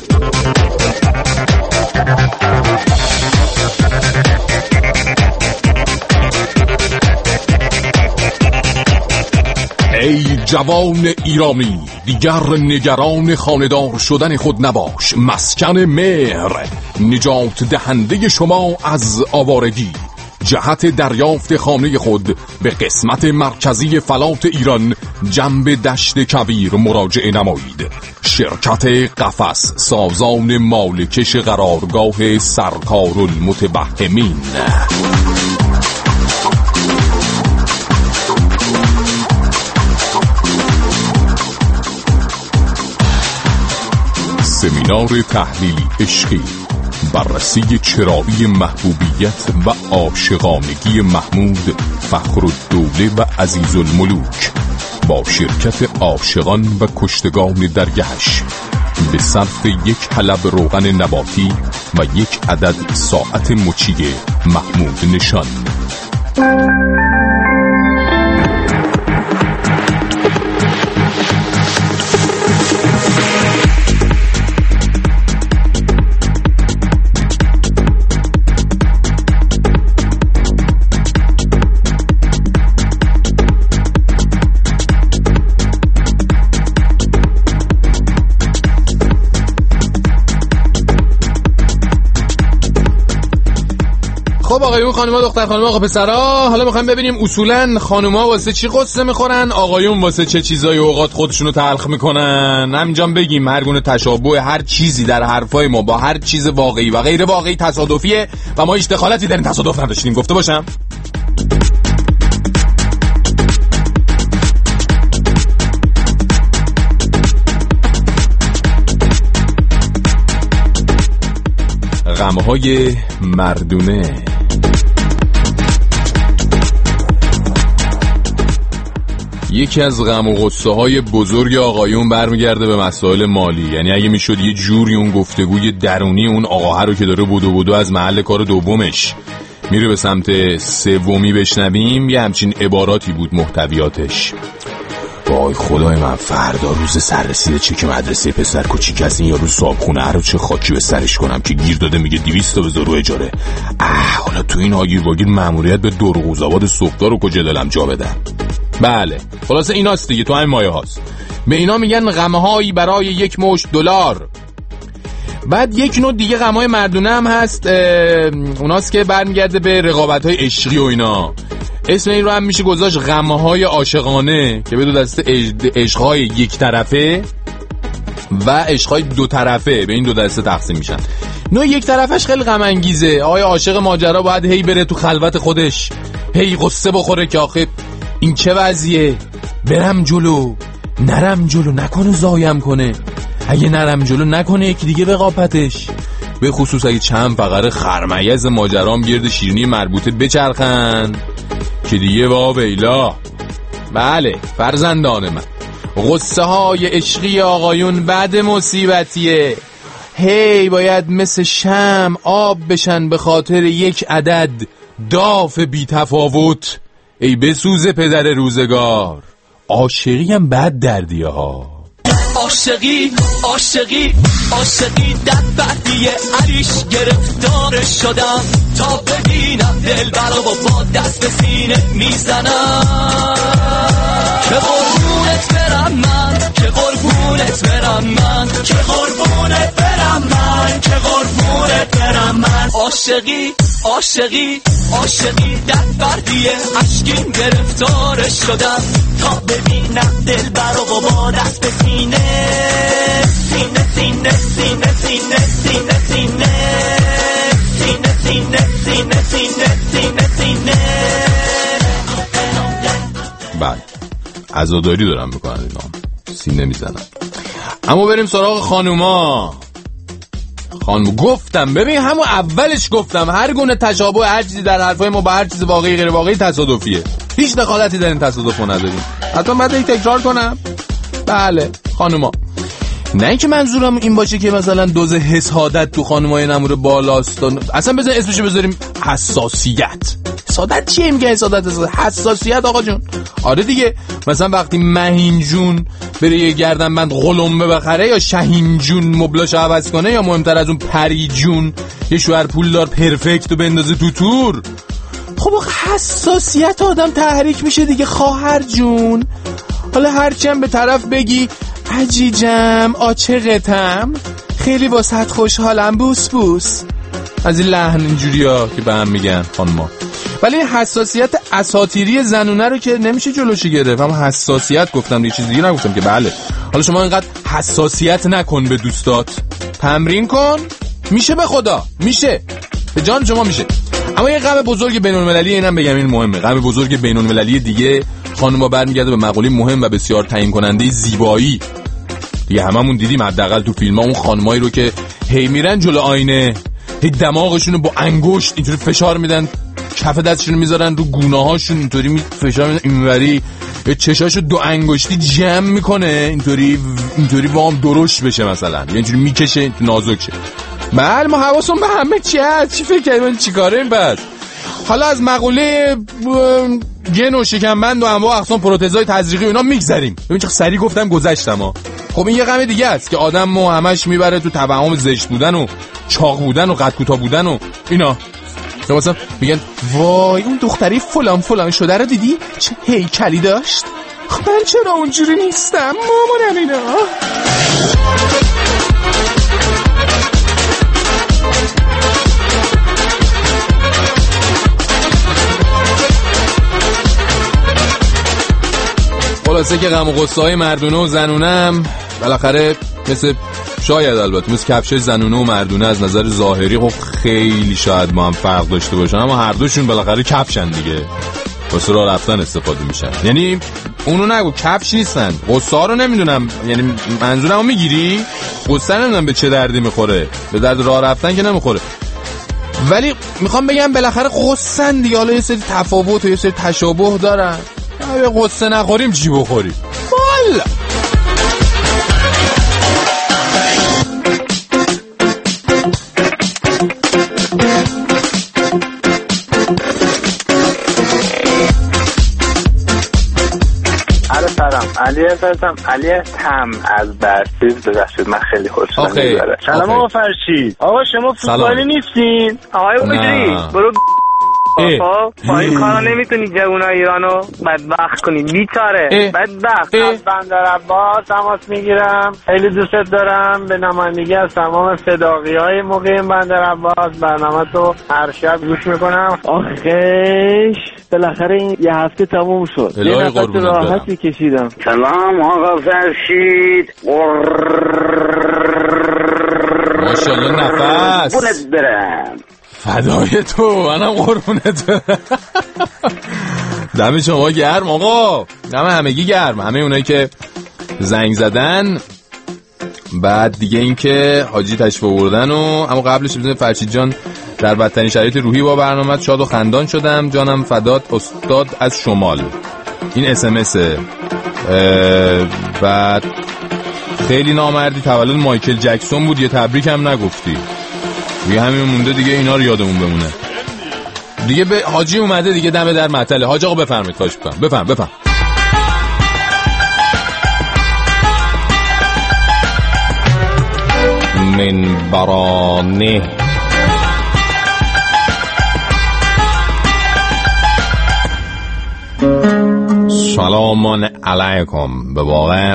جوان ایرانی دیگر نگران خانه‌دار شدن خود نباش. مسکن مهر نجات دهنده شما از آوارگی. جهت دریافت خانه خود به قسمت مرکزی فلات ایران جنب دشت کویر مراجعه نمایید. شرکت قفس سازان مالکش قرارگاه سرکار المتبهمین. سمینار تحلیلی عشقی، بررسی چرایی محبوبیت و عاشقانگی محمود فخرالدوله و عزیزالملوک با شرکت عاشقان و کشتگان درگهش به صرف یک حلب روغن نباتی و یک عدد ساعت مچی محمود نشان. خب آقایون خانوما دختر خانوما آقا پسرا، حالا میخوایم ببینیم اصولا خانوما واسه چی قصه میخورن، آقایون واسه چه چیزای اوقات خودشونو تلخ میکنن. همینجا بگیم هر گونه تشابه هر چیزی در حرفای ما با هر چیز واقعی و غیر واقعی تصادفیه و ما هیچ دخالتی در این تصادف نداشتیم. گفته باشم غمهای مردونه. یکی از غم و غصه های بزرگ آقایون برمیگرده به مسائل مالی. یعنی اگه میشد یه جوری اون گفتگوی درونی اون آقاها رو که داره بودو بودو از محل کار دومش میره به سمت سومی بشنویم، یه همچین عباراتی بود محتویاتش. وای خدای من، فردا روز سررسید چک مدرسه پسر کوچیک از این یارو صابخونه رو چه خاکی به سرش کنم که گیر داده میگه دویست تا بذار رو اجاره. اه حالا تو این آگیر واگیر ماموریت به دورقوزآباد سوختار رو کجا دلم جا بدم. بله خلاصه ایناست دیگه، تو همین مایه هاست. به اینا میگن غمهایی برای یک مشت دلار. بعد یک نوع دیگه غمهای مردونه هم هست، اوناست که برمیگرده به رقابت‌های عشقی و اینا. اسم این رو هم میشه گذاشت غمهای عاشقانه که به دو دسته عشقهای یک طرفه و عشقهای دو طرفه به این دو دسته تقسیم میشن. نوع یک طرفش خیلی غم انگیزه. آیا عاشق ماجرا باید هی بره تو خلوت خودش هی قصه بخوره که آخه این چه وضعیه، برم جلو نرم جلو نکنه زایم کنه، اگه نرم جلو نکنه یکی دیگه رقابتش، به خصوص اگه چند فقره خرمگز ماجرام گرد شیرینی مربوطه بچرخن که دیگه وا ویلا. بله فرزندان من، غصه های عشقی آقایون بعد مصیبتیه. هی باید مثل شمع آب بشن به خاطر یک عدد داف بی تفاوت. ای بسوز پدر روزگار، عاشقی هم بد دردیه ها. عاشقی عاشقی عاشقی در بعدی علیش گرفتار شدم تا ببینم دل برا با دست به سینه میزنم که قربونت برم من، که قربونت برم من، که قربونت برم من، که قربونت برم من. عاشقی عاشقی عاشقی در بعدی عشقین گرفتار شدم تا ببینم دل برا با دست به سینه سینه سینه سینه سینه سینه سینه سینه سینه سینه سینه سینه سینه. بله عزاداری دارم میکنن اینا، سینه میزنن. اما بریم سراغ خانوما. خانم گفتم ببین همون اولش گفتم هر گونه تشابه هر چیزی در حرفای ما با هر چیز واقعی غیر واقعی تصادفیه، هیچ دخالتی در این تصادف نداریم. حتی بعد یک تکرار کنم. بله خانوما، نه اینکه منظورم این باشه که مثلا دوز حسادت تو خانمای نموره بالاست، اصلا بذار اسمشو بذاریم حساسیت. حسادت چیه میگه حسادت؟ حساسیت آقا جون. آره دیگه، مثلا وقتی مهین جون بره یه گردنبند قلمبه بخره یا شهین جون مبلاشو عوض کنه، یا مهمتر از اون پری جون یه شوهر پولدار پرفکتو بندازه تو تور، خب حساسیت آدم تحریک میشه دیگه خواهر جون. حالا هرچند به طرف بگی عجیجم عاشقتم، خیلی واسط خوشحالم بوس بوس، از این لحن اینجوری ها که به هم میگن خانما. ولی حساسیت اساطیری زنونه رو که نمیشه جلوشی گرفت. هم حساسیت گفتم دیگه، چیز دیگه نگفتم که بله. حالا شما اینقدر حساسیت نکن به دوستات، تمرین کن، میشه به خدا میشه، به جان شما میشه. اما یه غم بزرگ بین‌المللی اینم بگم، این مهمه، غم بزرگ بین‌المللی دیگه خانم‌ها برمیگرده به مقوله مهم و بسیار تعیین کننده زیبایی. دیگه هممون دیدیم حداقل تو فیلم‌ها اون خانمایی رو که هی میرن جلو آینه، هی دماغشون رو با انگشت اینطوری فشار میدن، کف دستشون رو میذارن رو گونه‌هاشون، اینطوری می فشار میدن اینوری، چشاشو دو انگشتی جمع میکنه اینطوری اینطوری وام درشت بشه مثلا، یعنی اینطوری میکشه نازک شه. بله ما حواسون به همه چی هست، چی فکر کردیم چیکاره این بس. حالا از مقوله گن و شکمبند و انواع اقسام پروتزهای تزریقی اینا میگذریم. ببین چه سری گفتم گذشتم ها. خب این یه غم دیگه است که آدم مو همش میبره تو توهم زشت بودن و چاق بودن و قد کوتاه بودن و اینا. یا مثلا میگن وای اون دختری فلان فلان شده رو دیدی چه هیکلی داشت، من چرا اونجوری نیستم مامانم اینا. خلاصه که غم و غصه های مردونه و زنونم بالاخره مثل شاید البته مثل کفشای زنونه و مردونه از نظر ظاهری خب خیلی شاید ما هم فرق داشته باشن، اما هر دوشون بالاخره کفشن دیگه، واسه راه رفتن استفاده میشن. یعنی اونو نگو کفش نیستن، غصه ها رو نمیدونم، یعنی منظورمو میگیری؟ غصه نمیدونم به چه دردی میخوره، به درد راه رفتن که نمیخوره، ولی میخوام بگم بالاخره غصه‌ن دیگه. حالا یه سری تفاوت و یه سری تشابه دارن، اگه غصه نخوریم چی بخوریم؟ والا علی هستم، علی تم از برسیز. ببخشید من خیلی خوشحالم. سلام آقا فرشید. آقا شما فوتبالی نیستین؟ آقای مجری برو خب با این کارا نمیتونی جوانای ایرانو بدبخت کنی، بیچاره بدبخت. از بندر عباس تماس میگیرم، خیلی دوستت دارم، به نمایندگی از تمام صداقی‌های مقیم بندر عباس برنامه تو هر شب گوش میکنم. آخیش بالاخره این یه هفته تموم شد، یه نفس راحتی کشیدم. سلام آقا فرشید. ماشاءالله نفس قربونت برم. فدای تو، منم قربونت برم. دم شما گرم آقا، دم همگی گرم، همه اونایی که زنگ زدن. بعد دیگه این که حاجی تشریف آوردن و اما قبلش بزنید فرشید جان در بدترین شرایط روحی با برنامه شاد و خندان شدم، جانم فدات استاد از شمال. این اس ام اسه. بعد خیلی نامردی، تولد مایکل جکسون بود، یه تبریک هم نگفتی دیگه، همین مونده دیگه، اینا رو یادمون بمونه دیگه. به حاجی اومده دیگه، دم در معطله. حاج آقا بفرمایید، خواهش می‌کنم بفرم بفرم. من برانه سلام علیکم. به واقع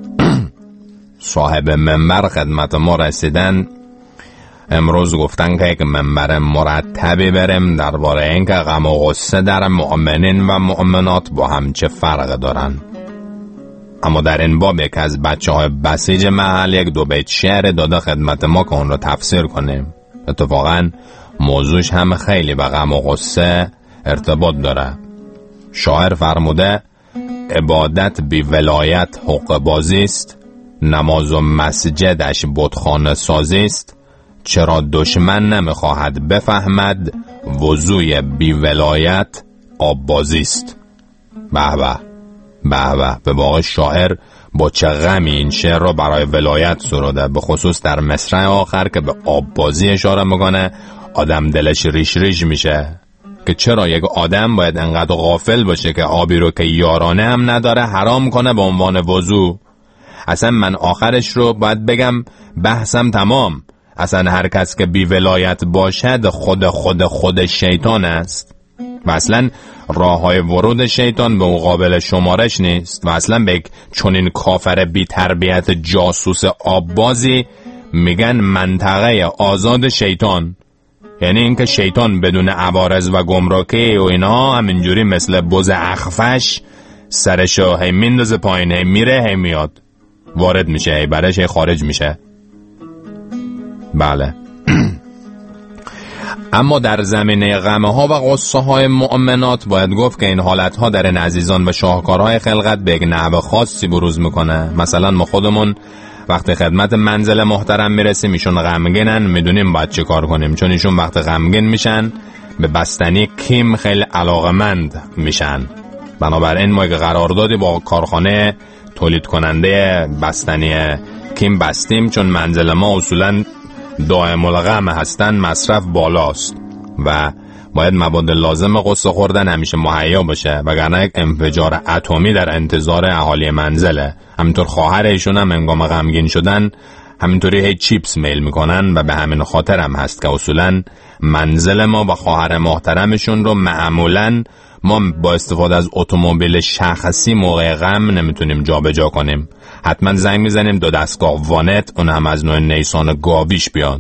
صاحب منبر خدمت ما رسیدن، امروز گفتن که یک منبر مرتبی بریم درباره اینکه غم و غصه در مؤمنین و مؤمنات با هم چه فرق دارن. اما در این باب یک از بچه های بسیج محل یک دو بیت شعر داده خدمت ما که اون رو تفسیر کنیم. اتفاقا موضوعش هم خیلی به غم و غصه ارتباط داره. شاعر فرموده عبادت بی ولایت حق بازی است، نماز و مسجدش بتخانه سازی است، چرا دشمن نمیخواهد بفهمد وضوی بی ولایت آب بازی است. به به به به. به واقع شاعر با چه غمی این شعر رو برای ولایت سروده، به خصوص در مصرع آخر که به آب بازی اشاره میکنه. آدم دلش ریش ریش میشه که چرا یک آدم باید انقدر غافل باشه که آبی رو که یارانه هم نداره حرام کنه به عنوان وضو. اصلا من آخرش رو باید بگم بحثم تمام. اصلا هر کس که بی ولایت باشد خود خود خود شیطان است. و اصلا راه های ورود شیطان به مقابل شمارش نیست و اصلا به چنین کافر بی تربیت جاسوس آببازی میگن منطقه آزاد شیطان. یعنی اینکه شیطان بدون عوارض و گمراکی و اینا همینجوری مثل بز اخفش سرشو هی میندازه پایین، هی میره هی میاد، وارد میشه هی برش هی خارج میشه. بله. اما در زمینه غمه ها و غصه های مؤمنات باید گفت که این حالت ها در این عزیزان و شاهکارهای خلقت به یک نحو خاصی بروز میکنه. مثلا ما خودمون وقتی خدمت منزل محترم میرسیم ایشون غمگینن، میدونیم باید چه کار کنیم، چون ایشون وقتی غمگین میشن به بستنی کیم خیلی علاقمند میشن. بنابراین ما یک قراردادی با کارخانه تولید کننده بستنی کیم بستیم، چون منزل ما اصولا دائم الغم هستن، مصرف بالاست و باید مواد لازم قصه خوردن همیشه مهیا باشه، وگرنه یک انفجار اتمی در انتظار اهالی منزله. همینطور خواهر ایشون هم هنگام غمگین شدن همینطوری هی چیپس میل میکنن و به همین خاطر هم هست که اصولا منزل ما و خواهر محترمشون رو معمولا ما با استفاده از اتومبیل شخصی موقع غم نمیتونیم جابجا کنیم. حتما زنگ میزنیم دو دستگاه وانت، اون هم از نوع نیسان گاویش بیاد.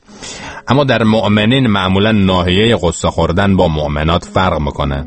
اما در مؤمنین معمولا ناحیه قصه خوردن با مؤمنات فرق میکنه،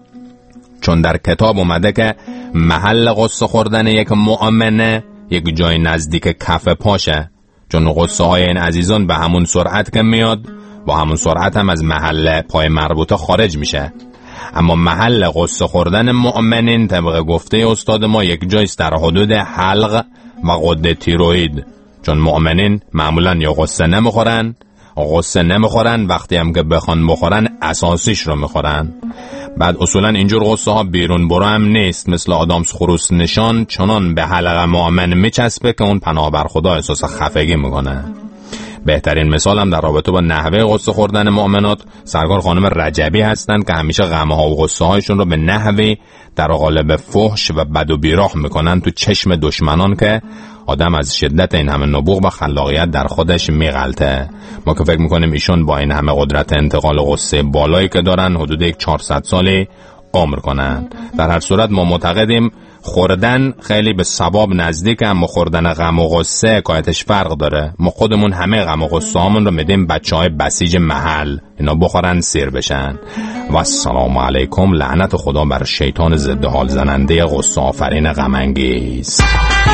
چون در کتاب اومده که محل قصه خوردن یک مؤمنه یک جای نزدیک کف پاشه، چون قصه های این عزیزان به همون سرعت که میاد با همون سرعت هم از محل پای مربوطه خارج میشه. اما محل قصه خوردن مؤمنین طبق گفته استاد ما یک جایست در حدود حلق و غده تیروئید، چون مؤمنین معمولا یا قصه نمیخورن قصه نمیخورن وقتی هم که بخوان بخورن اساسیش رو میخورن. بعد اصولا اینجور قصه ها بیرون برو هم نیست، مثل آدامس خروس نشان چنان به حلق مؤمن میچسبه که اون پناه بر خدا احساس خفگی میکنه. بهترین مثال هم در رابطه با نحوه قصه خوردن مؤمنات سرکار خانم رجبی هستند که همیشه غمه ها و قصه هایشون رو به نحوی در قالب فحش و بد و بیراه میکنن تو چشم دشمنان که آدم از شدت این همه نبوغ و خلاقیت در خودش میغلطه. ما که فکر میکنیم ایشون با این همه قدرت انتقال قصه بالایی که دارن حدود یک چهارصد سالی عمر کنن. در هر صورت ما معتقدیم خوردن خیلی به ثواب نزدیک، اما خوردن غم و غصه حکایتش فرق داره. ما خودمون همه غم و غصه هامون رو میدیم بچه های بسیج محل، اینا بخورن سیر بشن. و السلام علیکم، لعنت خدا بر شیطان ضد حال زننده غصه آفرین غم انگیز.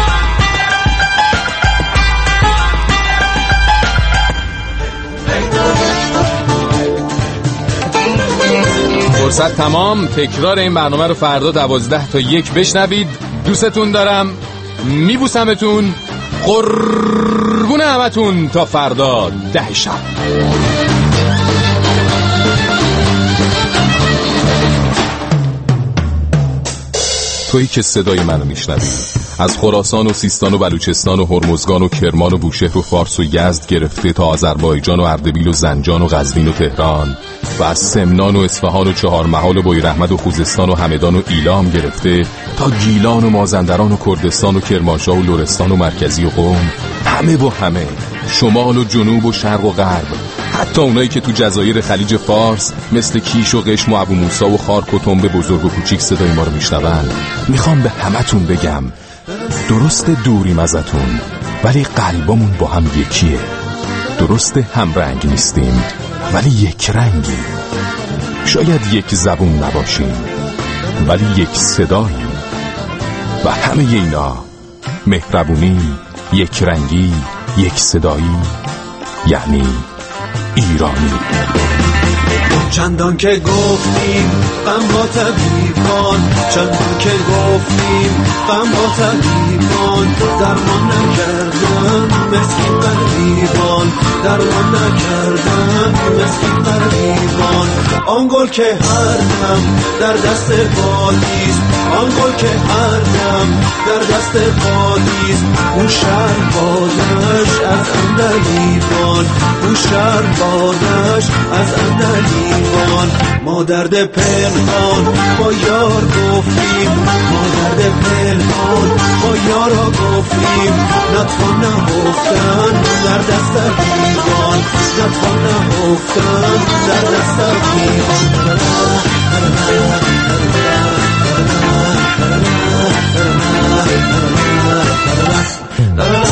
فرصت تمام. تکرار این برنامه رو فردا دوازده تا یک بشنوید. دوستتون دارم، میبوسمتون، قربون همتون. تا فردا ده شب. تویی که صدای منو میشنوی از خراسان و سیستان و بلوچستان و هرمزگان و کرمان و بوشهر و فارس و یزد گرفته تا آذربایجان و اردبیل و زنجان و قزوین و تهران و از سمنان و اصفهان و چهارمحال و بویراحمد و خوزستان و همدان و ایلام گرفته تا گیلان و مازندران و کردستان و کرمانشاه و لرستان و مرکزی و قم، همه و همه، شمال و جنوب و شرق و غرب، حتی اونایی که تو جزایر خلیج فارس مثل کیش و قشم و ابو موسی و خارک و تنب بزرگ و کوچیک صدای ما رو میشنون. میخوام به همتون بگم درست دوریم ازتون ولی قلبمون با هم یکیه. درست هم رنگ نیستیم ولی یک رنگیم. شاید یک زبون نباشیم ولی یک صداییم. و همه اینا مهربونی، یک رنگی، یک صدایی، یعنی ایرانی. چندان که گفتیم غم با طبیبان، چندان که گفتیم غم با طبیبان، درمان نکردن مسکین غریبان، درمان نکردن مسکین غریبان. آن گل که هر دم در دست بادیست، آن گل که هر دم در دست بادیست، اون شهر بادش از اندلیبان، اون شهر بادش از اندلیبان. ما درد پنهان با یار گفتیم، ما درد پنهان با یارا گفتیم، نتوان نهفتن در دست دیوان، نتوان نهفتم در دست دیوان.